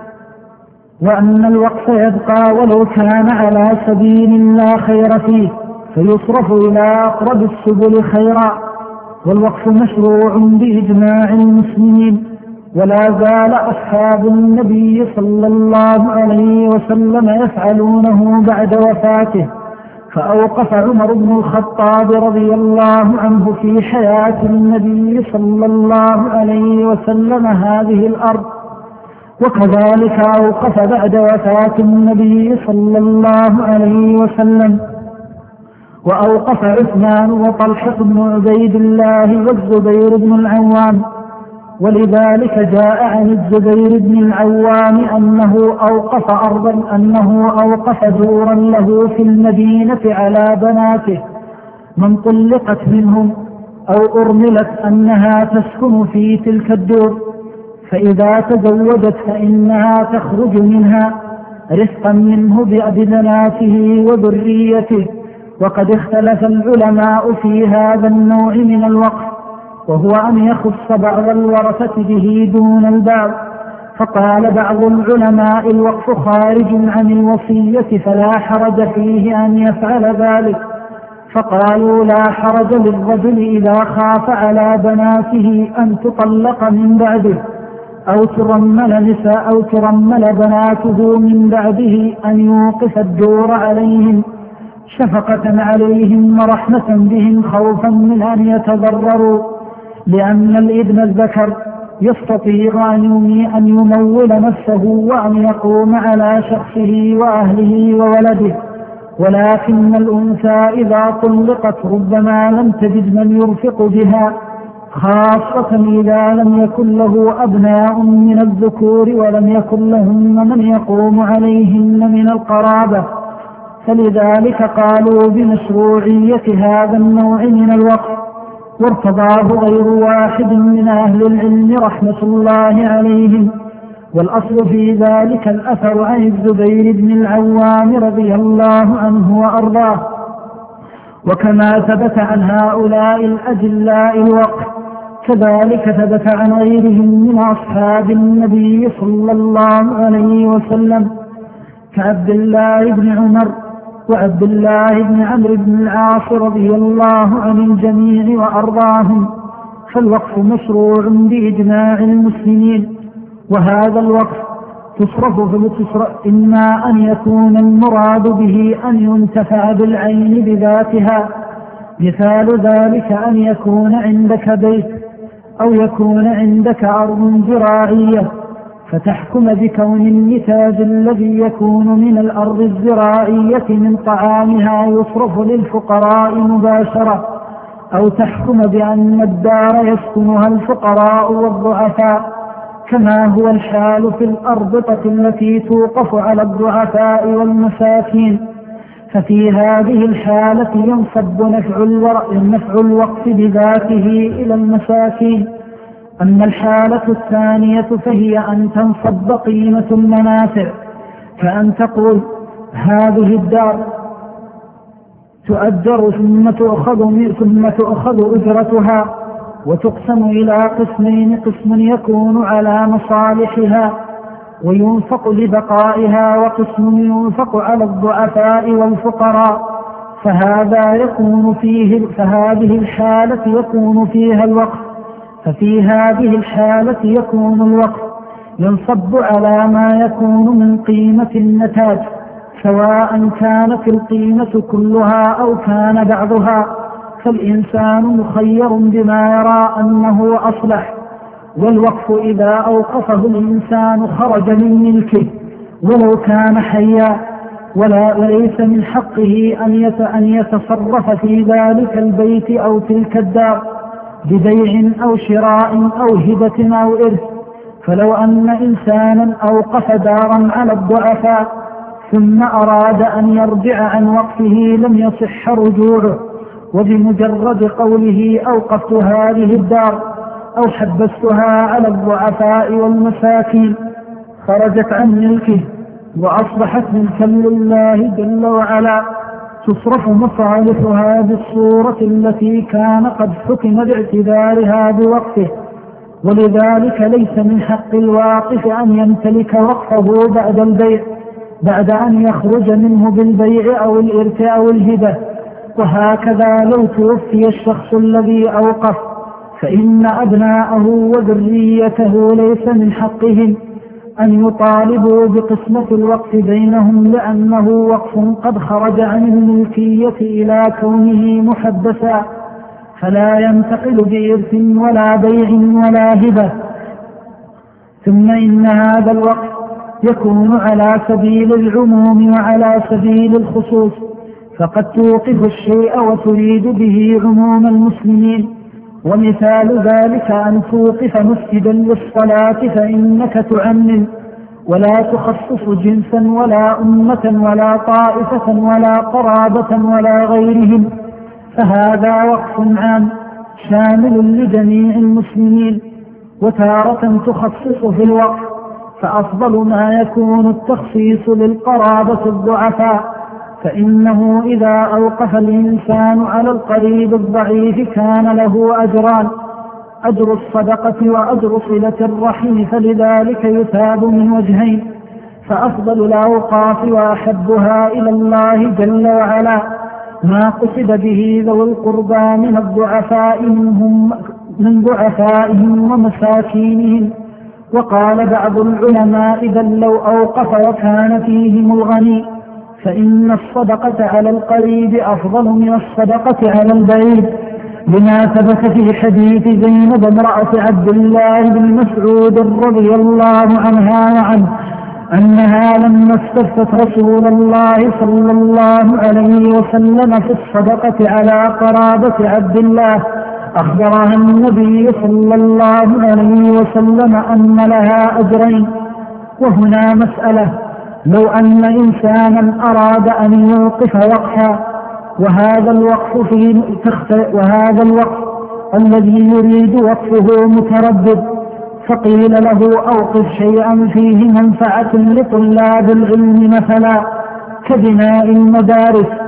وأن الوقف يبقى ولو كان على سبيل لا خير فيه فيصرف إلى أقرب السبل خيرا. والوقف مشروع بإجماع المسلمين، ولا زال أصحاب النبي صلى الله عليه وسلم يفعلونه بعد وفاته. فأوقف عمر بن الخطاب رضي الله عنه في حياة النبي صلى الله عليه وسلم هذه الأرض، وكذلك أوقف بعد وفاة النبي صلى الله عليه وسلم، وأوقف عثمان وطلحة بن عبيد الله والزبير بن العوام. ولذلك جاء عن الزبير بن العوام أنه أوقف أرضا أنه أوقف دورا له في المدينة على بناته من طلقت منهم أو أرملت أنها تسكن في تلك الدور، فإذا تزوجت فإنها تخرج منها رفقا منه ببناته وذريته. وقد اختلف العلماء في هذا النوع من الوقف، وهو أن يخص بعض الورثة به دون البعض. فقال بعض العلماء: الوقف خارج عن الوصية فلا حرج فيه أن يفعل ذلك. فقالوا: لا حرج للرجل إذا خاف على بناته أن تطلق من بعده أو ترمل نساء أو ترمل بناته من بعده أن يوقف الدور عليهم شفقة عليهم ورحمة بهم، خوفا من أن يتضرروا، لأن الابن الذكر يستطيع أن يمول نفسه وأن يقوم على شخصه وأهله وولده. ولكن الأنثى إذا طلقت ربما لم تجد من يرفق بها، خاصة إذا لم يكن له أبناء من الذكور ولم يكن لهن من يقوم عليهن من القرابة. فلذلك قالوا بمشروعية هذا النوع من الوقف، وارتضاه غير واحد من أهل العلم رحمة الله عليهم. والأصل في ذلك الأثر عن الزبير بن العوام رضي الله عنه وأرضاه. وكما ثبت عن هؤلاء الأجلاء الوقف كذلك ثبت عن غيرهم من أصحاب النبي صلى الله عليه وسلم كعبد الله بن عمر وعبد الله بن عمرو بن العاص رضي الله عن الجميع وأرضاهم. فالوقف مشروع بإجماع المسلمين، وهذا الوقف تصرف فلتصرف إما أن يكون المراد به أن ينتفع بالعين بذاتها، مثال ذلك أن يكون عندك بيت أو يكون عندك أرض زراعية فتحكم بكون النتاج الذي يكون من الأرض الزراعية من طعامها يصرف للفقراء مباشرة، أو تحكم بأن الدار يسكنها الفقراء والضعفاء كما هو الحال في الأربطة التي توقف على الضعفاء والمساكين. ففي هذه الحالة ينصب نفع الوقف بذاته إلى المساكين. أما الحالة الثانية فهي أن تنصب قيمة المنافع، كأن تقول هذه الدار تؤجر ثم تؤخذ, ثم تؤخذ أجرتها وتقسم إلى قسمين، قسم يكون على مصالحها وينفق لبقائها، وقسم ينفق على الضعفاء والفقراء، فهذا يكون فيه فهذه الحالة يكون فيها الوقف. ففي هذه الحالة يكون الوقف ينصب على ما يكون من قيمة النتاج، سواء كانت القيمة كلها أو كان بعضها، فالإنسان مخير بما يرى أنه أصلح. والوقف إذا أوقفه الإنسان خرج من ملكه ولو كان حيا، ولا وليس من حقه أن يتصرف في ذلك البيت أو تلك الدار ببيع أو شراء أو هبة أو إرث. فلو أن إنسانا أوقف دارا على الضعفاء ثم أراد أن يرجع عن وقفه لم يصح رجوعه، وبمجرد قوله أوقفت هذه الدار أو حبستها على الضعفاء والمساكين خرجت عن ملكه وأصبحت ملكا لله جل وعلا، تصرف مصالحها بالصورة التي كان قد حكم باعتبارها بوقفه. ولذلك ليس من حق الواقف أن يمتلك وقفه بعد البيع بعد أن يخرج منه بالبيع أو الإرث أو الهبة. وهكذا لو توفي الشخص الذي أوقف فإن أبناءه وذريته ليس من حقهم أن يطالبوا بقسمة الوقف بينهم، لأنه وقف قد خرج عن الملكية إلى كونه محبسا، فلا ينتقل بإرث ولا بيع ولا هبة. ثم إن هذا الوقف يكون على سبيل العموم وعلى سبيل الخصوص، فقد توقف الشيء وتريد به عموم المسلمين. ومثال ذلك أن توقف مسجدا للصلاة فإنك تعمم ولا تخصص جنسا ولا أمة ولا طائفة ولا قرابة ولا غيرهم، فهذا وقف عام شامل لجميع المسلمين. وتارة تخصص في الوقف، فأفضل ما يكون التخصيص للقرابة الضعفاء، فإنه إذا أوقف الإنسان على القريب الضعيف كان له أجران، أجر الصدقة وأجر صلة الرحم، فلذلك يثاب من وجهين. فأفضل الأوقاف وأحبها إلى الله جل وعلا ما قصد به ذوي القربى من الضعفاء منهم من ضعفائهم ومساكينهم. وقال بعض العلماء إذا لو أوقف وكان فيهم الغني فإن الصدقة على القريب أفضل من الصدقة على البعيد، لما ثبت في حديث زينب امرأة عبد الله بن مسعود رضي الله عنها وعنه أنها لما استفتت رسول الله صلى الله عليه وسلم في الصدقة على قرابة عبد الله أخبرها النبي صلى الله عليه وسلم أن لها أجرين. وهنا مسألة، لو أن إنسانا أراد أن يوقف وقفا وهذا الوقف في وهذا الوقف الذي يريد وقفه متردد، فقيل له أوقف شيئا فيه منفعة لطلاب العلم مثلا كبناء المدارس،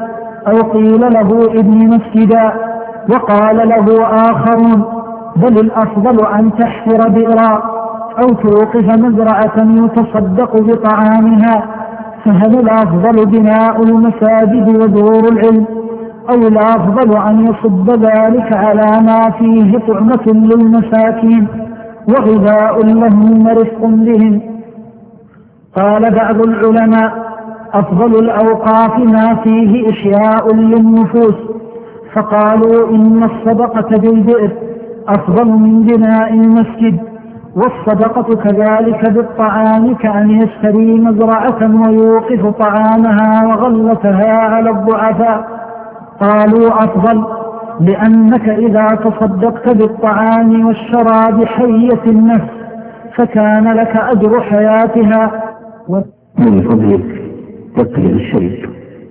أو قيل له ابن مسجدا. وقال له آخرون بل الأفضل أن تحفر بئرا أو توقف مزرعة يتصدق بطعامها. فهل الأفضل بناء المساجد ودور العلم أو الأفضل أن يصب ذلك على ما فيه طعمة للمساكين وغذاء لهم ورفق بهم؟ قال بعض العلماء أفضل الأوقاف ما فيه إحياء للنفوس، فقالوا إن الصدقة بالبئر أفضل من بناء المسجد، والصدقة كذلك بالطعام كأن يشتري مزرعة ويوقف طعامها وغلتها على الضعفاء. قالوا أفضل لأنك إذا تصدقت بالطعام والشراب حية النفس فكان لك أجر حياتها. من فضلك تقل الشريك.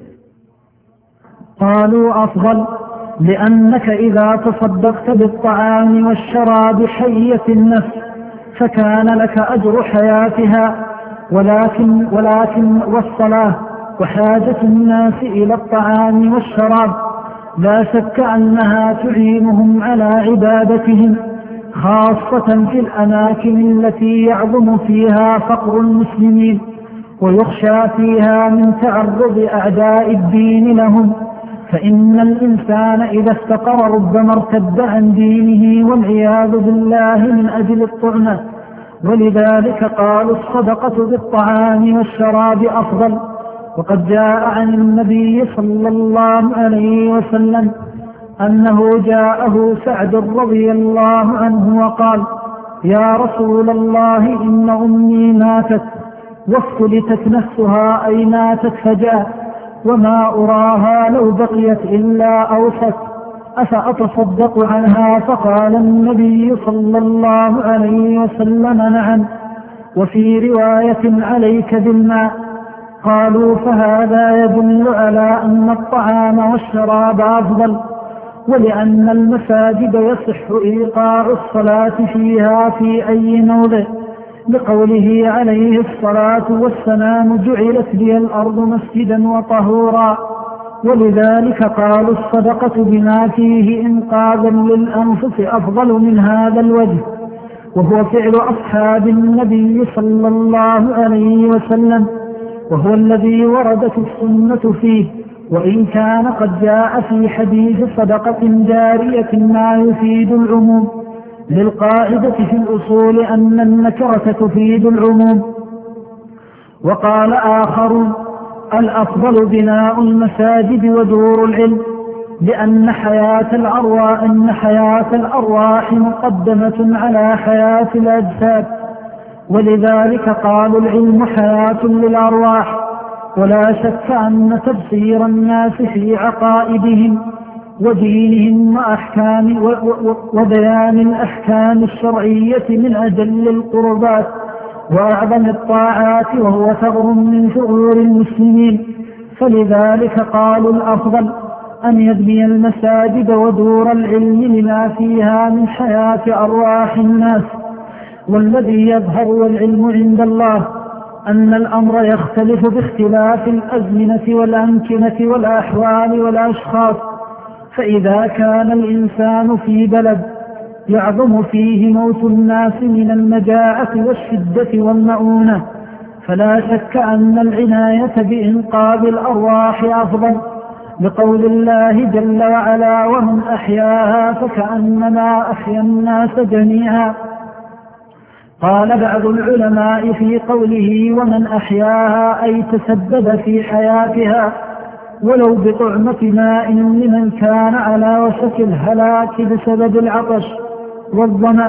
قالوا أفضل لأنك إذا تصدقت بالطعام والشراب حية النفس فكان لك أجر حياتها. ولكن, ولكن والصلاة وحاجة الناس إلى الطعام والشراب لا شك أنها تعينهم على عبادتهم، خاصة في الأماكن التي يعظم فيها فقر المسلمين ويخشى فيها من تعرض أعداء الدين لهم، فإن الإنسان إذا استقر ربما ارتد عن دينه والعياذ بالله من أجل الطعمة. ولذلك قالوا الصدقة بالطعام والشراب أفضل. وقد جاء عن النبي صلى الله عليه وسلم أنه جاءه سعد رضي الله عنه وقال يا رسول الله إن أمي ماتت وافتلتت نفسها أي ماتت فجاء وما أراها لو بقيت إلا أوست أفأتصدق عنها؟ فقال النبي صلى الله عليه وسلم نعم، وفي رواية عليك بالماء. قالوا فهذا يدل على أن الطعام والشراب أفضل، ولأن المساجد يصح إيقاع الصلاة فيها في أي موضع، لقوله عليه الصلاة والسلام جعلت لي الأرض مسجدا وطهورا. ولذلك قالوا الصدقة بما فيه إنقاذا للأنفس أفضل من هذا الوجه، وهو فعل أصحاب النبي صلى الله عليه وسلم، وهو الذي وردت السنة فيه، وإن كان قد جاء في حديث صدقة جارية ما يفيد العموم، للقاعدة في الأصول أن النكرة تفيد العموم. وقال آخر الأفضل بناء المساجد ودور العلم، لأن حياة الأرواح إن حياة الأرواح مقدمة على حياة الأجساد، ولذلك قالوا العلم حياة للأرواح. ولا شك أن تبصير الناس في عقائدهم ودينهم وأحكام وبيان الأحكام الشرعية من أجل القربات وأعظم الطاعات، وهو ثغر من ثغور المسلمين. فلذلك قالوا الأفضل أن يبني المساجد ودور العلم لما فيها من حياة أرواح الناس. والذي يظهر والعلم عند الله أن الأمر يختلف باختلاف الأزمنة والأمكنة والأحوال والأشخاص. فإذا كان الإنسان في بلد يعظم فيه موت الناس من المجاعة والشدة والمؤونة، فلا شك أن العناية بإنقاذ الأرواح أفضل، لقول الله جل وعلا ومن أحياها فكأنما أحيا الناس جميعا. قال بعض العلماء في قوله ومن أحياها أي تسبب في حياتها ولو بطعمة ماء لمن كان على وشك الهلاك بسبب العطش والظمأ.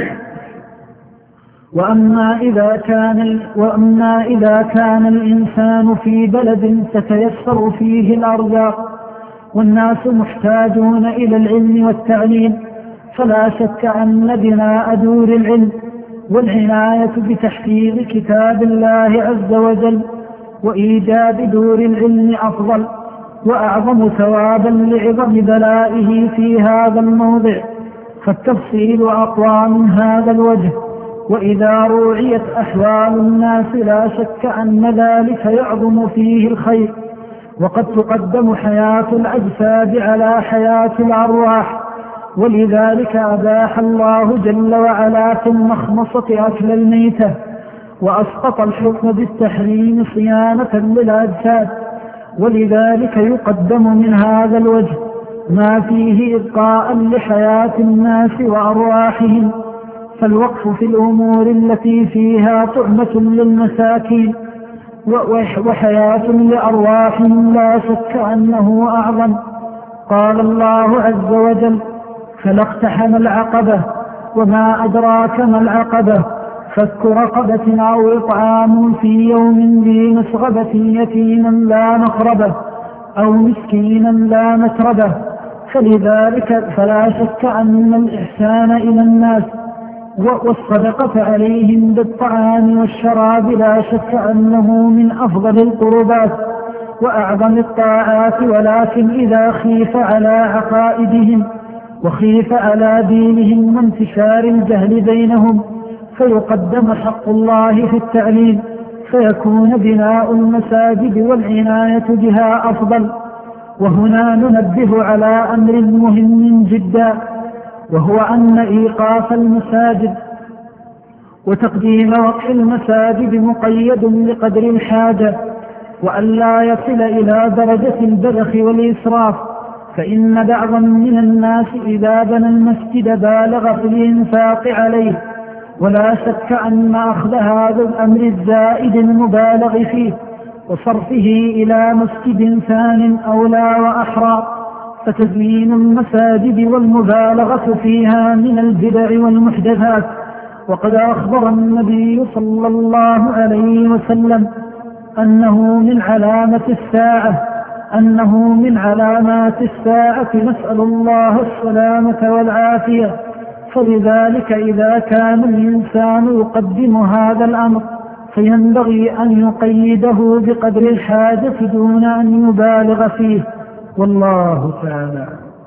وأما إذا كان وأما إذا كان الإنسان في بلد تتيسر فيه الأرزاق والناس محتاجون إلى العلم والتعليم، فلا شك أن بناء دور العلم والعناية بتحفيظ كتاب الله عز وجل وإيجاد دور العلم أفضل وأعظم ثوابا لعظم بلائه في هذا الموضع، فالتفصيل أقوى من هذا الوجه. وإذا روعيت أحوال الناس لا شك أن ذلك يعظم فيه الخير وقد تقدم حياة الأجساد على حياة الأرواح، ولذلك أباح الله جل وعلا في المخمصة أكل الميتة، وأسقط الحكم بالتحريم صيانة للأجساد. ولذلك يقدم من هذا الوجه ما فيه إبقاء لحياة الناس وأرواحهم، فالوقف في الأمور التي فيها طعمة للمساكين وحياة لأرواحهم لا شك أنه أعظم. قال الله عز وجل: فلاقتحم العقبة وما أدراك ما العقبة فك رقبة أو إطعام في يوم ذي مسغبة يتيما لا مقربة أو مسكينا لا متربة. فلذلك فلا شك أن الإحسان إلى الناس والصدقة عليهم بالطعام والشراب لا شك أنه من أفضل القربات وأعظم الطاعات، ولكن إذا خيف على عقائدهم وخيف على دينهم وانتشار الجهل بينهم فيقدم حق الله في التعليم، فيكون بناء المساجد والعناية بها أفضل. وهنا ننبه على أمر مهم جدا، وهو أن إيقاف المساجد وتقديم وقف المساجد مقيد بقدر الحاجة، وأن لا يصل إلى درجة البذخ والإسراف، فإن بعضا من الناس إذا بنى المسجد بالغ في الإنفاق عليه، ولا شك أن أخذ هذا الأمر الزائد المبالغ فيه وصرفه إلى مسجد ثان أولى وأحرى، فتزيين المساجد والمبالغة فيها من البدع والمحدثات. وقد أخبر النبي صلى الله عليه وسلم أنه من علامة الساعة أنه من علامات الساعة نسأل الله السلامة والعافية. فلذلك إذا كان الإنسان يقدم هذا الأمر فينبغي أن يقيده بقدر الحاجة دون أن يبالغ فيه، والله تعالى.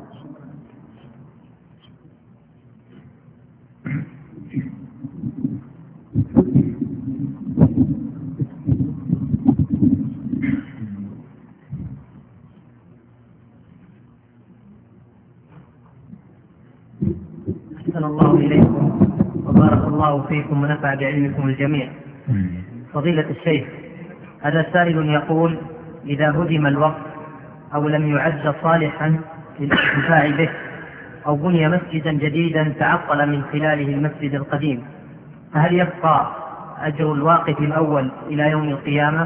أحسن الله إليكم وبارك الله فيكم ونفع بعلمكم الجميع. فضيلة الشيخ، هذا سائل يقول: إذا هدم الوقت أو لم يعد صالحا للانتفاع به أو بني مسجدا جديدا تعطل من خلاله المسجد القديم، فهل يبقى أجر الواقف الأول إلى يوم القيامة؟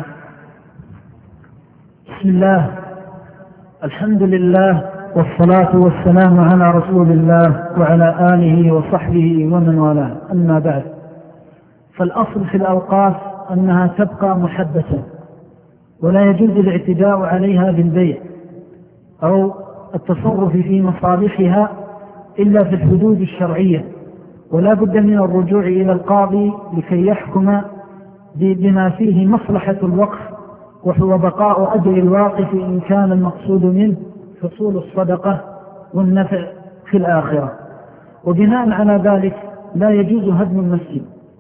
بسم الله، الحمد لله، والصلاة والسلام على رسول الله وعلى آله وصحبه ومن والاه، أما بعد. فالأصل في الأوقاف أنها تبقى محدثة، ولا يجوز الاعتداء عليها بالبيع أو التصرف في مصالحها إلا في الحدود الشرعية، ولا بد من الرجوع إلى القاضي لكي يحكم بما فيه مصلحة الوقف، وهو بقاء أجر الواقف إن كان المقصود منه حصول الصدقة والنفع في الآخرة. وبناء على ذلك لا يجوز هدم المسجد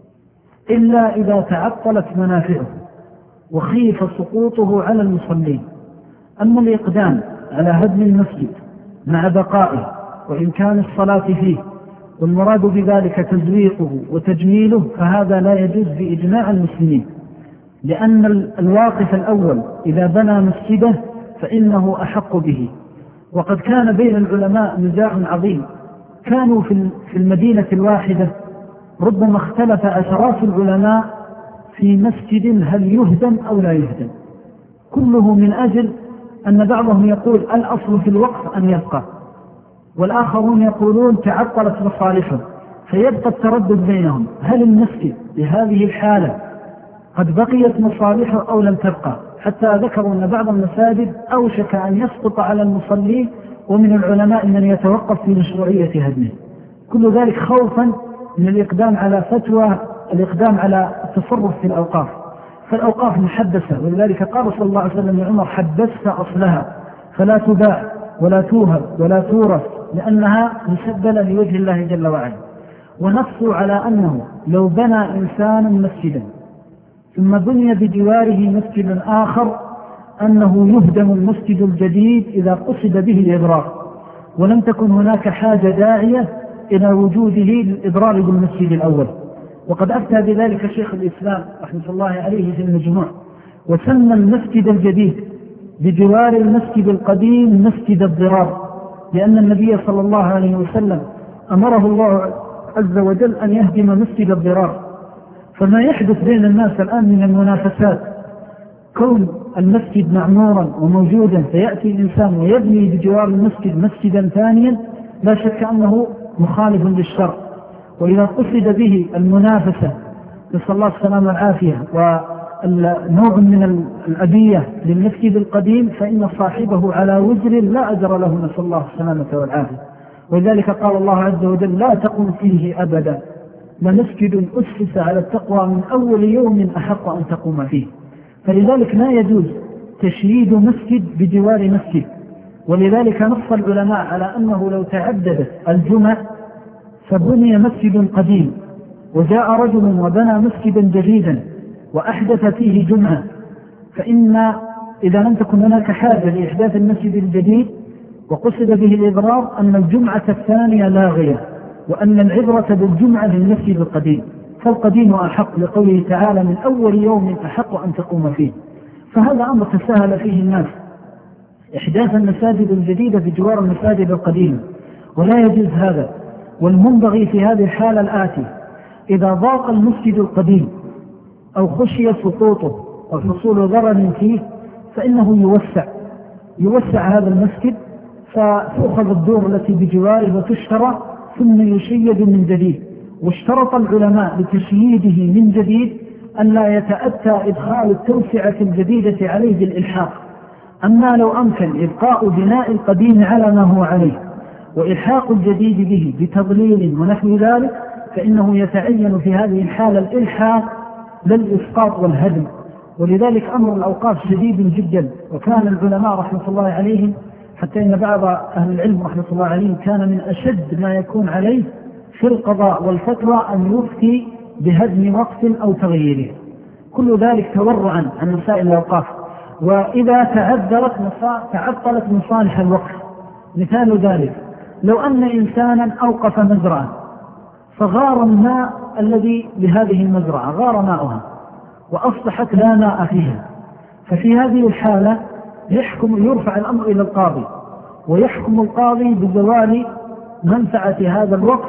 إلا إذا تعطلت منافعه وخيف سقوطه على المصلين. أما الإقدام على هدم المسجد مع بقائه وإمكان الصلاة فيه والمراد بذلك تزويقه وتجميله فهذا لا يجوز بإجماع المسلمين، لأن الواقف الأول إذا بنى مسجده فإنه أحق به. وقد كان بين العلماء نزاع عظيم، كانوا في المدينة الواحدة ربما اختلف عشرات العلماء في مسجد هل يهدم أو لا يهدم، كله من أجل أن بعضهم يقول الأصل في الوقف أن يبقى، والآخرون يقولون تعطلت مصالحه، فيبقى التردد بينهم: هل المسجد بهذه الحالة قد بقيت مصالحه أو لم تبقى؟ حتى ذكروا أن بعض المساجد أوشك أن يسقط على المصلين، ومن العلماء من يتوقف في مشروعية هدمه. كل ذلك خوفا من الإقدام على فتوى الإقدام على التصرف في الأوقاف. فالأوقاف محدثة، ولذلك قال صلى الله عليه وسلم لعمر: حدثت أصلها فلا تباع ولا توهب ولا تورث، لأنها مسبلة لوجه الله جل وعلا. ونصوا على أنه لو بنى إنسان مسجدا ثم بني بجواره مسجد آخر أنه يهدم المسجد الجديد إذا قصد به الإضرار، ولم تكن هناك حاجة داعية إلى وجوده للإضرار بالمسجد الأول. وقد أفتى بذلك شيخ الإسلام رحمة الله عليه في المجموع، وسمى المسجد الجديد بجوار المسجد القديم مسجد الضرار، لأن النبي صلى الله عليه وسلم أمره الله عز وجل أن يهدم مسجد الضرار. فما يحدث بين الناس الآن من المنافسات، كون المسجد معمورا وموجودا فيأتي الإنسان ويبني بجوار المسجد مسجدا ثانيا، لا شك أنه مخالف للشرع. وإذا قصد به المنافسة نسأل الله السلامة والعافية ونوع من الأذية للمسجد القديم، فإن صاحبه على وزر لا أجر له نسأل الله السلامة والعافية. ولذلك قال الله عز وجل: لا تقم فيه أبدا، لمسجد أسس على التقوى من أول يوم أحق أن تقوم فيه. فلذلك لا يجوز تشييد مسجد بجوار مسجد. ولذلك نص العلماء على أنه لو تعددت الجمع فبني مسجد قديم وجاء رجل وبنى مسجدا جديدا وأحدث فيه جمعة، فإن إذا لم تكن هناك حاجة لإحداث المسجد الجديد وقصد به الإضرار أن الجمعة الثانية لاغية، وأن العبرة بالجمعة للمسجد القديم، فالقديم أحق لقوله تعالى: من أول يوم أحق أن تقوم فيه. فهذا أمر تساهل فيه الناس، إحداث المساجد الجديدة بجوار المساجد القديمة، ولا يجوز هذا. والمنبغي في هذه الحالة الآتي: إذا ضاق المسجد القديم أو خشي سقوطه أو حصول ضرر فيه فإنه يوسع يوسع هذا المسجد، فتأخذ الدور التي بجواره وتشترى ثم يشيد من جديد. واشترط العلماء لتشييده من جديد أن لا يتأتى إدخال التوسعة الجديدة عليه بالإلحاق. أما لو أمكن إبقاء بناء القديم على ما هو عليه وإلحاق الجديد به بتضليل ونحو ذلك، فإنه يتعين في هذه الحالة الإلحاق للإسقاط والهدم. ولذلك أمر الأوقاف شديد جدا، وكان العلماء رحمة الله عليهم، حتى إن بعض أهل العلم رحمة الله عليهم كان من أشد ما يكون عليه في القضاء والفتوى أن يفتي بهدم وقف أو تغييره، كل ذلك تورعا عن مسائل الأوقاف. وإذا تعذرت تعطلت مصالح الوقف، مثال ذلك: لو أن إنسانا أوقف مزرعة فغار الماء الذي لهذه المزرعة، غار ماؤها وأصبحت لا ماء فيها، ففي هذه الحالة يحكم يرفع الأمر إلى القاضي، ويحكم القاضي بزوال منفعة هذا الوقف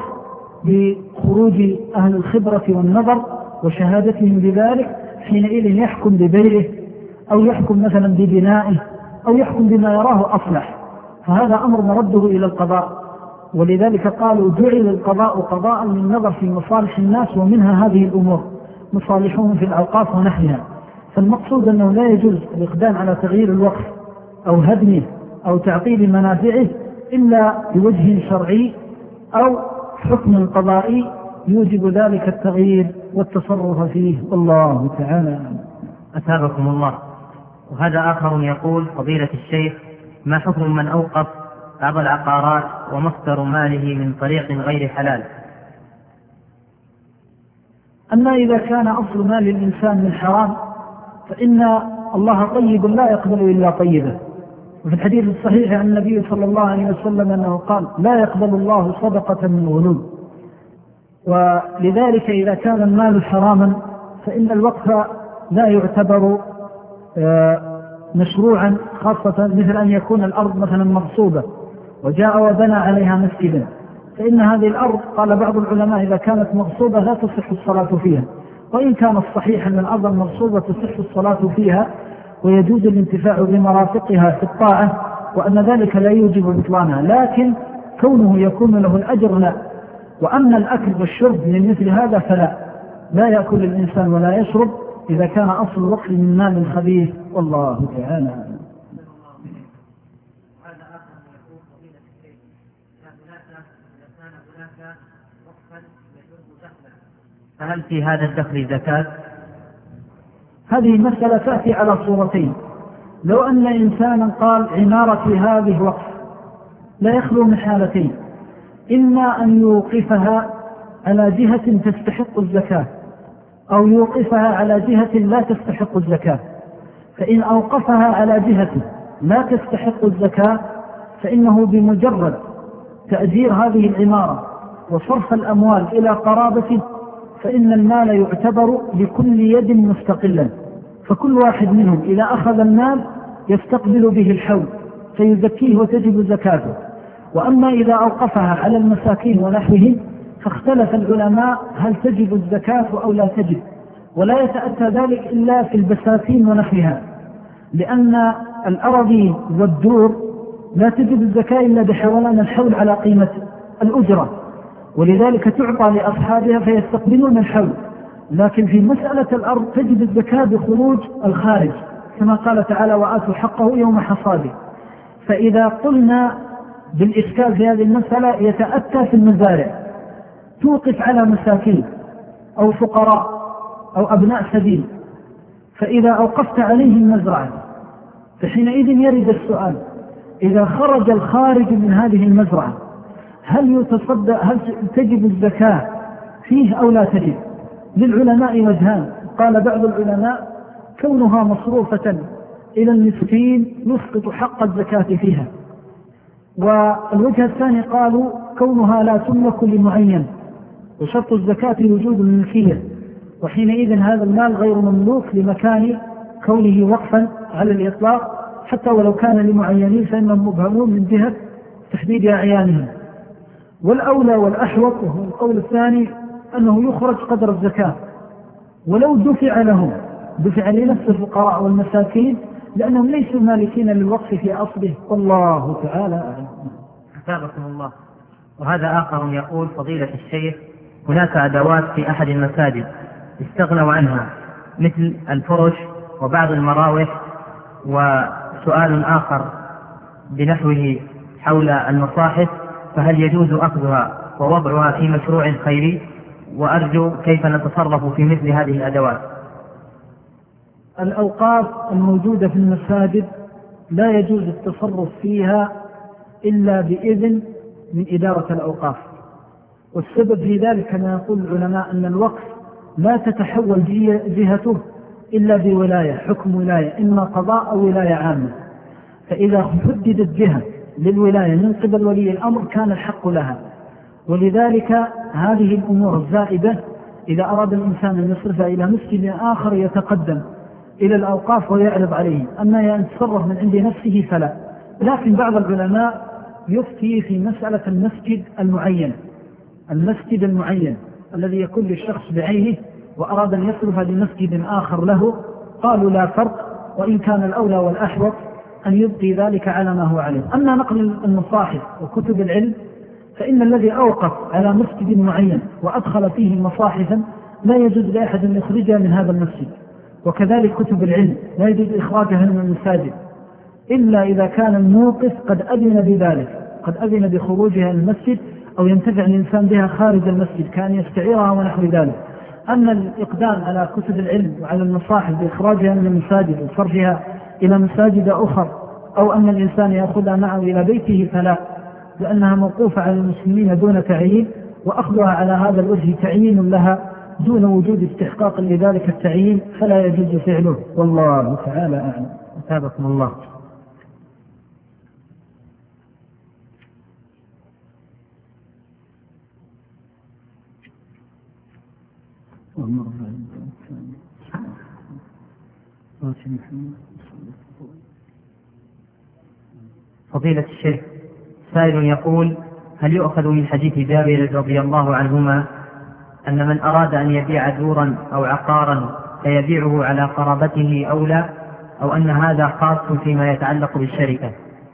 بخروج أهل الخبرة والنظر وشهادتهم بذلك. حينئذ يحكم ببيعه أو يحكم مثلا ببنائه أو يحكم بما يراه أصلح، فهذا أمر مرده إلى القضاء. ولذلك قالوا: جعل القضاء قضاء للنظر في مصالح الناس، ومنها هذه الأمور مصالحهم في الأوقاف ونحوها. فالمقصود أنه لا يجوز الإقدام على تغيير الوقف أو هدمه أو تعطيل منافعه إلا بوجه شرعي أو حكم قضائي يوجب ذلك التغيير والتصرف فيه، والله تعالى. أثابكم الله. وهذا آخر يقول: فضيلة الشيخ، ما حكم من أوقف بعض العقارات ومصدر ماله من طريق غير حلال؟ أما إذا كان أصل مال الإنسان من حرام فإن الله طيب لا يقبل إلا طيبا. وفي الحديث الصحيح عن النبي صلى الله عليه وسلم أنه قال: لا يقبل الله صدقة من غلول. ولذلك إذا كان المال حراما فإن الوقف لا يعتبر مشروعا، خاصة مثل أن يكون الأرض مثلا مغصوبة وجاء وبنى عليها مسجدا، فإن هذه الأرض قال بعض العلماء إذا كانت مغصوبة لا تصح الصلاة فيها، وإن كان الصحيح أن الأرض المغصوبة تصح الصلاة فيها ويجوز الانتفاع بمرافقها في الطاعة، وأن ذلك لا يوجب بطلانها، لكن كونه يكون له الأجر لا. وأما الأكل والشرب من مثل هذا فلا، لا يأكل الإنسان ولا يشرب إذا كان أصل الوقف من مال خبيث، والله تعالى. فهل في هذا الدخل زكاة؟ هذه المسألة تأتي على صورتين. لو أن إنسانا قال: عمارتي هذه وقف، لا يخلو من حالتين: إما أن يوقفها على جهة تستحق الزكاة، أو يوقفها على جهة لا تستحق الزكاة. فإن أوقفها على جهة لا تستحق الزكاة فإنه بمجرد تأجير هذه العمارة وصرف الأموال إلى قرابته فإن المال يعتبر لكل يد مستقلا، فكل واحد منهم إذا أخذ المال يستقبل به الحول فيزكيه وتجب زكاته. وأما إذا أوقفها على المساكين ونحوهم فاختلف العلماء هل تجب الزكاة أو لا تجب، ولا يتأتى ذلك إلا في البساتين ونحوها، لأن الأراضي والدور لا تجب الزكاة إلا بحولان الحول على قيمة الأجرة، ولذلك تعطى لأصحابها فيستقبلون الحول. لكن في مسألة الأرض تجب الزكاة بخروج الخارج كما قال تعالى وآتوا حقه يوم حصاده. فإذا قلنا بالإشكال في هذه المسألة يتأتى في المزارع توقف على مساكين أو فقراء أو أبناء سبيل، فإذا أوقفت عليهم مزرعة فحينئذ يرد السؤال إذا خرج الخارج من هذه المزرعة هل يتصدى هل تجب الزكاة فيه أو لا تجب؟ للعلماء وجهان. قال بعض العلماء كونها مصروفة إلى المسكين يسقط حق الزكاة فيها، والوجه الثاني قالوا كونها لا تملك لمعين وشرط الزكاة وجود الملكية، وحينئذ هذا المال غير مملوك لمكان كونه وقفا على الإطلاق، حتى ولو كان لمعينين فإنهم مبهمون من جهة تحديد أعيانهم. والأولى والأحوط وهو القول الثاني أنه يخرج قدر الزكاة ولو دفع لهم دفع لنفس الفقراء والمساكين لأنهم ليسوا مالكين للوقف في أصله، والله تعالى أعلم. أثابكم الله. وهذا آخر يقول فضيلة الشيخ هناك أدوات في أحد المساجد استغنوا عنها مثل الفرش وبعض المراوح، وسؤال آخر بنحوه حول المصاحف، فهل يجوز أخذها ووضعها في مشروع خيري؟ وأرجو كيف نتصرف في مثل هذه الأدوات. الأوقاف الموجودة في المساجد لا يجوز التصرف فيها إلا بإذن من إدارة الأوقاف، والسبب في ذلك كما يقول العلماء أن الوقف لا تتحول جهته إلا بولاية حكم ولاية إما قضاء أو ولاية عامة، فإذا حددت جهة للولاية من قبل ولي الأمر كان الحق لها. ولذلك هذه الأمور الزائدة إذا أراد الإنسان أن يصرفها إلى مسجد آخر يتقدم إلى الأوقاف ويعرض عليه، أما يتصرف من عند نفسه فلا. لكن بعض العلماء يفتي في مسألة المسجد المعين المسجد المعين الذي يكون للشخص بعينه وأراد أن يصرف لمسجد آخر له، قالوا لا فرق، وإن كان الأولى والأحوط أن يبقي ذلك على ما هو عليه. أما نقل المصاحف وكتب العلم فإن الذي أوقف على مسجد معين وأدخل فيه مصاحفا لا يجوز لأحد أن يخرجها من هذا المسجد، وكذلك كتب العلم لا يجوز إخراجها من المساجد إلا إذا كان الموقف قد أذن بذلك، قد أذن بخروجها من المسجد أو ينتفع الإنسان بها خارج المسجد كان يستعيرها ونحو ذلك. أما الإقدام على كتب العلم وعلى المصاحف بإخراجها من المساجد وصرفها إلى مساجد أخرى أو أن الإنسان يأخذها معه إلى بيته فلا، لأنها موقوفة على المسلمين دون تعيين، وأخذها على هذا الوجه تعيين لها دون وجود استحقاق لذلك التعيين فلا يجوز فعله، والله تعالى أعلم. أثابكم الله. فضيلة الشيخ سائل يقول هل يؤخذ من حديث جابر رضي الله عنهما أن من أراد أن يبيع دورا أو عقارا فيبيعه على قرابته أو لا، أو أن هذا خاص فيما يتعلق بالشركة؟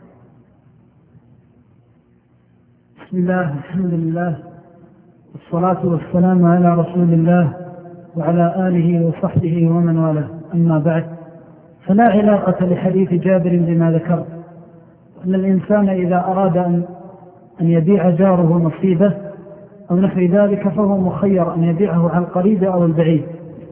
بسم الله الحمد لله والصلاة والسلام على رسول الله وعلى آله وصحبه ومن والاه، أما بعد، فلا علاقة لحديث جابر بما ذكر، أن الإنسان إذا أراد أن أن يبيع جاره نصيبه أو نحو ذلك فهو مخير أن يبيعه على القريب أو البعيد.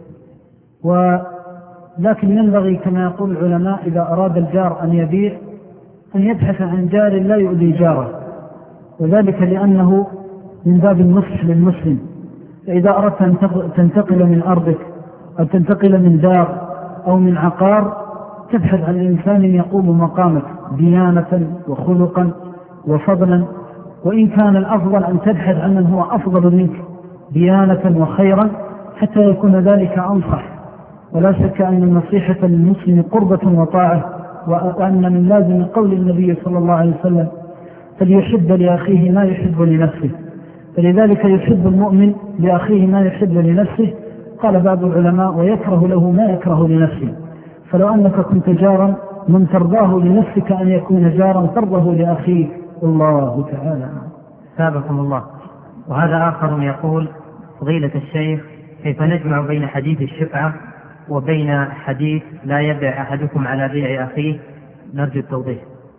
ولكن ينبغي كما يقول العلماء إذا أراد الجار أن يبيع أن يبحث عن جار لا يؤذي جاره، وذلك لأنه من باب النصح للمسلم. فإذا أردت أن تنتقل من أرضك أو تنتقل من دار أو من عقار تبحث عن إنسان يقوم مقامك ديانة وخلقا وفضلا، وإن كان الأفضل أن تبحث عن من هو أفضل منك ديانة وخيرا حتى يكون ذلك أنصح. ولا شك أن النصيحة للمسلم قربة وطاعة، وأن من لازم قول النبي صلى الله عليه وسلم فليحب لأخيه ما يحب لنفسه، فلذلك يحب المؤمن لأخيه ما يحب لنفسه. قال بعض العلماء ويكره له ما يكره لنفسه، فلو أنك كنت جارا من ترضاه لنفسك أن يكون جارا ترضه لأخيك. الله تعالى. ثابكم الله. وهذا آخر يقول فضيلة الشيخ كيف نجمع بين حديث الشفعة وبين حديث لا يبع أحدكم على بيع أخيه؟ نرجو التوضيح.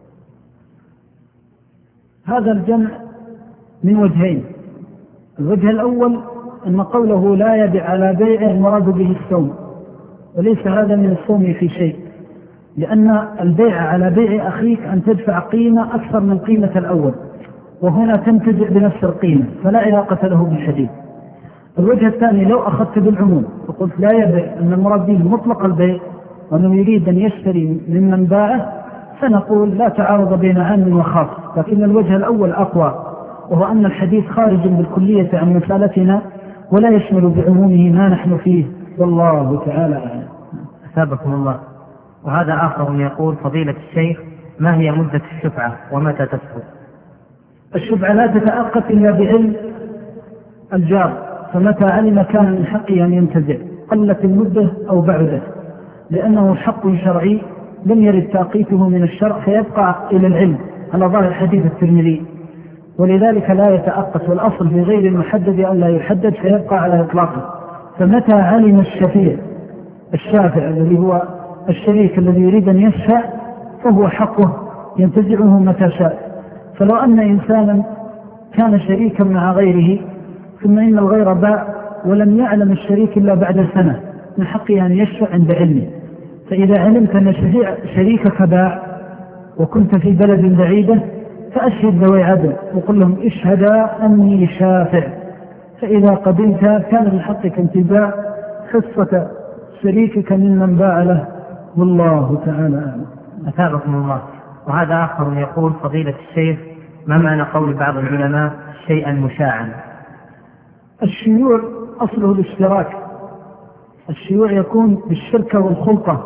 هذا الجمع من وجهين. الوجه الأول أن قوله لا يبع على بيعه المراد به الصوم، وليس هذا من الصوم في شيء، لأن البيع على بيع أخيك أن تدفع قيمة أكثر من قيمة الأول، وهنا تنتجع بنفس القيمة، فلا علاقة له بالحديث. الوجه الثاني لو أخذت بالعموم فقلت لا يبيع أن المراد به مطلق البيع وأنه يريد أن يشتري ممن باعه، فنقول لا تعارض بين عام وخاص. لكن الوجه الأول أقوى، وهو أن الحديث خارج بالكلية عن مسألتنا ولا يشمل بعمومه ما نحن فيه، والله تعالى أعلم. أثابكم الله. وهذا آخر يقول فضيلة الشيخ ما هي مدة الشفعة ومتى تسقط؟ الشفعة لا تتأقت إلا بعلم الجار، فمتى علم كان من حقه أن ينتزع، قلت المدة أو بعدت، لأنه حق شرعي لم يرد تأقيته من الشرع فيبقى إلى العلم على ظاهر حديث الترمذي، ولذلك لا يتأقت، والأصل في غير المحدد أن لا يحدد فيبقى على إطلاقه. فمتى علم الشفيع الشافع الذي هو الشريك الذي يريد أن يشفع فهو حقه ينتزعه متى شاء. فلو أن إنسانا كان شريكا مع غيره ثم إن الغير باع ولم يعلم الشريك إلا بعد سنة، من حقه أن يشفع عند علمه. فإذا علمت أن شريكك باع وكنت في بلد بعيدة فأشهد ذوي عدل وقل لهم اشهدا أني شافع، فإذا قبلت كان من حقك انتباع حصة شريكك ممن باع له، والله تعالى أعلم. أثابكم الله. وهذا آخر يقول فضيلة الشيخ ما معنى قول بعض العلماء شيئا مشاعا؟ الشيوع أصله الاشتراك، الشيوع يكون بالشركة والخلطة،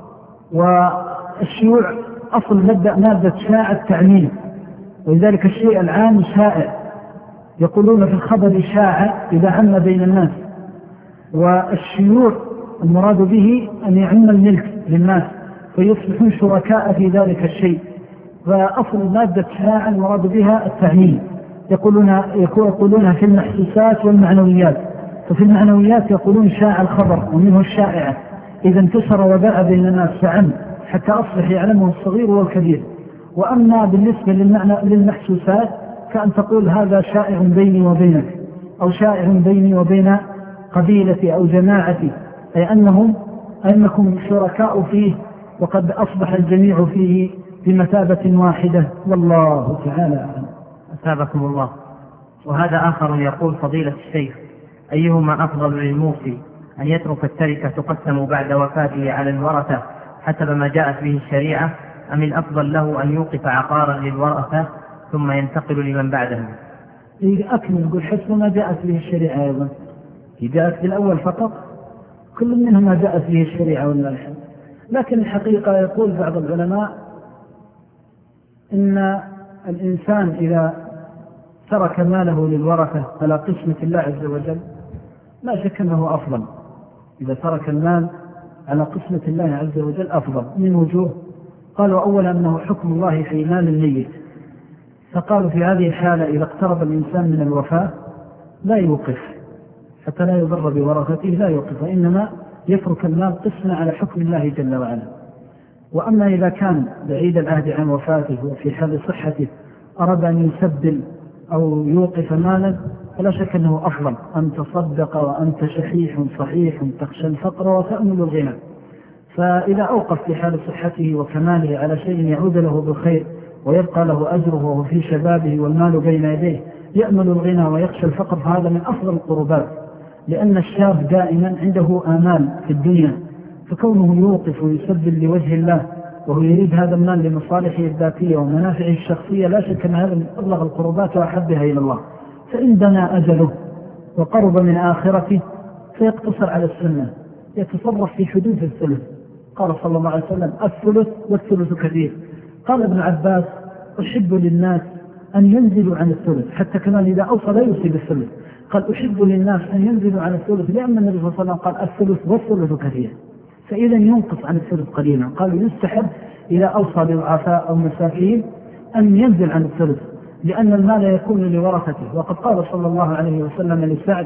والشيوع أصل مادة, مادة شاع التعميم، ولذلك الشيء العام شائع، يقولون في الخبر شاع إذا عم بين الناس. والشيوع المراد به أن يعم الملك للناس فيصبحون شركاء في ذلك الشيء، فأصل مادة شاع المراد بها التعميم. يقولون يقولونها في المحسوسات والمعنويات، ففي المعنويات يقولون شاع الخبر ومنه الشائعة، إذا انتشر وباع بين الناس فعم حتى أصبح يعلمه الصغير والكبير. وأما بالنسبة للمعنى للمحسوسات كأن تقول هذا شائع بيني وبينك، أو شائع بيني وبين قبيلتي أو جماعتي، أي أنهم أنكم شركاء فيه وقد أصبح الجميع فيه بمثابة واحدة، والله تعالى أعلم. أثابكم الله. وهذا آخر يقول فضيلة الشيخ أيهما أفضل للموصي أن يترك التركة تقسم بعد وفاته على الورثة حسب ما جاءت به الشريعة، أم الأفضل له أن يوقف عقارا للورثة ثم ينتقل لمن بعده؟ أكمل يقول حسب ما جاءت به الشريعة أيضا، إذا جاءت بالأول فقط كل منهما جاءت به الشريعة ولا الحمد. لكن الحقيقة يقول بعض العلماء إن الإنسان إذا ترك ماله للورثة على قسمة الله عز وجل لا شك أنه أفضل. إذا ترك المال على قسمة الله عز وجل أفضل من وجوه. قالوا أولا أنه حكم الله في مال الميت، فقالوا في هذه الحالة إذا اقترب الإنسان من الوفاة لا يوقف حتى لا يضر بورثته، لا يوقف، وإنما يترك المال قسمة على حكم الله جل وعلا. وأما إذا كان بعيد العهد عن وفاته وفي حال صحته أراد أن يسبل أو يوقف مالا فلا شك أنه أفضل أن تصدق وأنت شحيح صحيح تخشى الفقر وتأمل الغنى. فإذا أوقف في حال صحته وكماله على شيء يعود له بالخير ويبقى له أجره وهو في شبابه والمال بين يديه يأمل الغنى ويخشى الفقر، فهذا من أفضل القربات، لأن الشاب دائما عنده آمال في الدنيا، فكونه يوقف ويسبل لوجه الله وهو يريد هذا المال لمصالحه الذاتية ومنافعه الشخصية، لا شك أن هذا من أبلغ القربات وأحبها إلى الله. فإن دنا أجله وقرب من آخرته فيقتصر على السنة، يتصرف في حدود الثلث. قال صلى الله عليه وسلم: الثلث والثلث كثير. قال ابن عباس: أحب للناس أن ينزلوا عن الثلث، حتى كمان إذا أوصى لا يوصي بالثلث. قال: أحب للناس أن ينزلوا عن الثلث، لأن النبي صلى الله عليه وسلم قال: الثلث والثلث كثير، فإذا ينقص عن الثلث قليلا. قالوا: يستحب إذا أوصى للضعفاء أو مساكين أن ينزل عن الثلث، لأن المال يكون لورثته. وقد قال صلى الله عليه وسلم لسعد: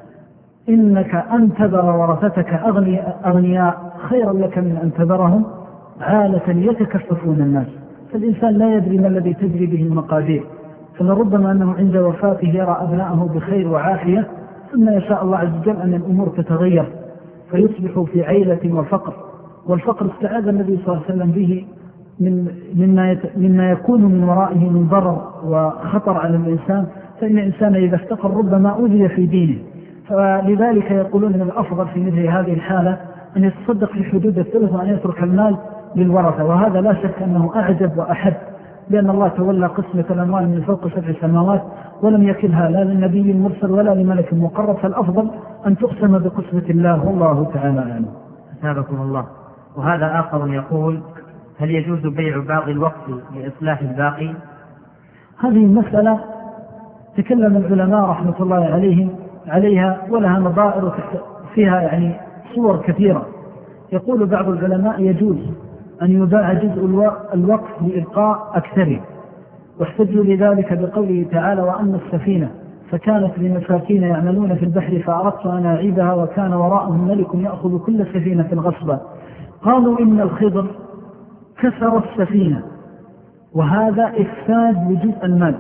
إنك أن تذر ورثتك أغنياء خيرا لك من أن تذرهم عالة يتكففون الناس. فالإنسان لا يدري ما الذي تجري به المقادير، فلربما أنه عند وفاته يرى أبناءه بخير وعافية، ثم يشاء الله عز وجل أن الأمور تتغير فيصبحوا في عيلة وفقر. والفقر استعاذ النبي صلى الله عليه وسلم به من مما, يت... مما يكون من ورائه من ضرر وخطر على الإنسان، فإن الإنسان إذا افتقر ربما أوذي في دينه. فلذلك يقولون أن الأفضل في مثل هذه الحالة أن يتصدق في حدود الثلث وأن يترك المال للورثة، وهذا لا شك أنه أعجب وأحب، لأن الله تولى قسمة الأموال من فوق سبع سماوات ولم يكلها لا للنبي المرسل ولا لملك مقرب، فالأفضل أن تقسم بقسمة الله والله تعالى أعلم. أثابكم الله. وهذا آخر يقول: هل يجوز بيع بعض الوقت لإصلاح الباقي؟ هذه المسألة تكلم العلماء رحمة الله عليهم عليها ولها نظائر فيها يعني صور كثيرة. يقول بعض العلماء: يجوز أن يباع جزء الوقت لإبقاء أكثره، واحتجوا لذلك بقوله تعالى: وأن السفينة فكانت لمساكين يعملون في البحر فأردت أن أعيبها وكان وراءهم ملك يأخذ كل سفينة غصبا. قالوا: إن الخضر كسر السفينة، وهذا إفساد لجزء المال،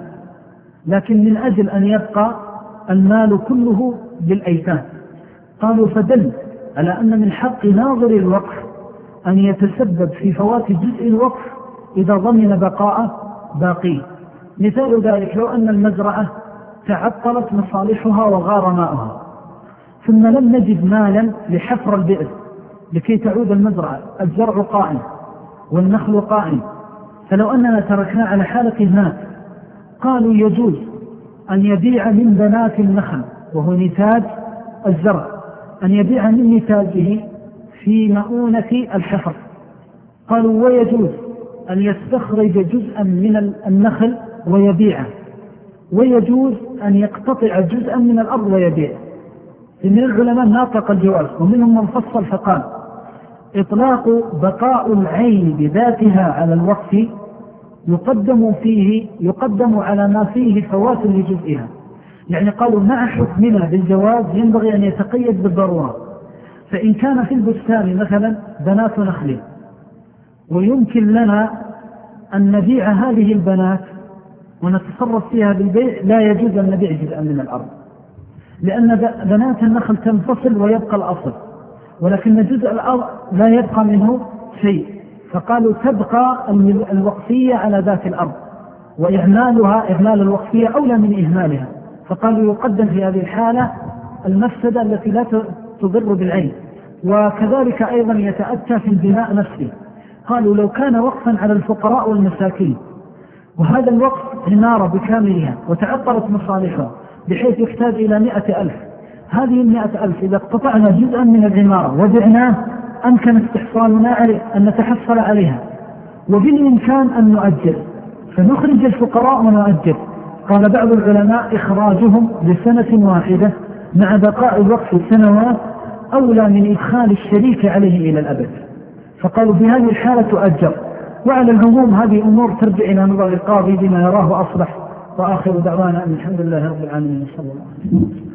لكن من أجل أن يبقى المال كله للأيتام. قالوا: فدل على أن من حق ناظر الوقف أن يتسبب في فوات جزء الوقف إذا ضمن بقاء باقي. مثال ذلك: لو أن المزرعة تعطلت مصالحها وغار ماؤها، ثم لم نجد مالا لحفر البئر لكي تعود المزرعة، الزرع قائم والنخل قائم، فلو أننا تركنا على حالة هناك، قالوا: يجوز أن يبيع من بنات النخل وهو نتاج الزرع، أن يبيع من نتاجه في مؤونة الحفر. قالوا: ويجوز أن يستخرج جزءا من النخل ويبيعه، ويجوز أن يقتطع جزءا من الأرض ويبيعه. من العلماء ناطق الجواز، ومنهم من فصل فقال: إطلاق بقاء العين بذاتها على الوقف يقدم فيه يقدم على ما فيه فوات لجزئها. يعني قالوا: مع حكمنا بالجواز ينبغي أن يتقيد بالضرورة. فإن كان في البستان مثلا بنات نخل ويمكن لنا أن نبيع هذه البنات ونتصرف فيها بالبيع، لا يجوز أن نبيع جزءا من الأرض، لأن بنات النخل تنفصل ويبقى الأصل، ولكن جزء الأرض لا يبقى منه شيء. فقالوا: تبقى الوقفية على ذات الأرض، وإهمالها إهمال الوقفية أولى من إهمالها. فقالوا: يقدم في هذه الحالة المفسدة التي لا تضر بالعين. وكذلك أيضا يتأتى في البناء نفسه. قالوا: لو كان وقفا على الفقراء والمساكين، وهذا الوقف عمارة بكاملها وتعطلت مصالحها بحيث يحتاج إلى مئة ألف، هذه المئة ألف إذا اقتطعنا جزءا من العمارة وبعناه أمكن استحصالنا عليه أن نتحصل عليها، وبالإمكان أن نؤجر، فنخرج الفقراء ونؤجر. قال بعض العلماء: إخراجهم لسنة واحدة مع بقاء الوقف سنوات أولى من إدخال الشريك عليه إلى الأبد. فقالوا: بهذه الحالة تؤجر. وعلى العموم هذه أمور ترجع إلى نظر القاضي بما يراه أصلح. وآخر دعوانا أن الحمد لله رب العالمين صلى الله عليه وسلم.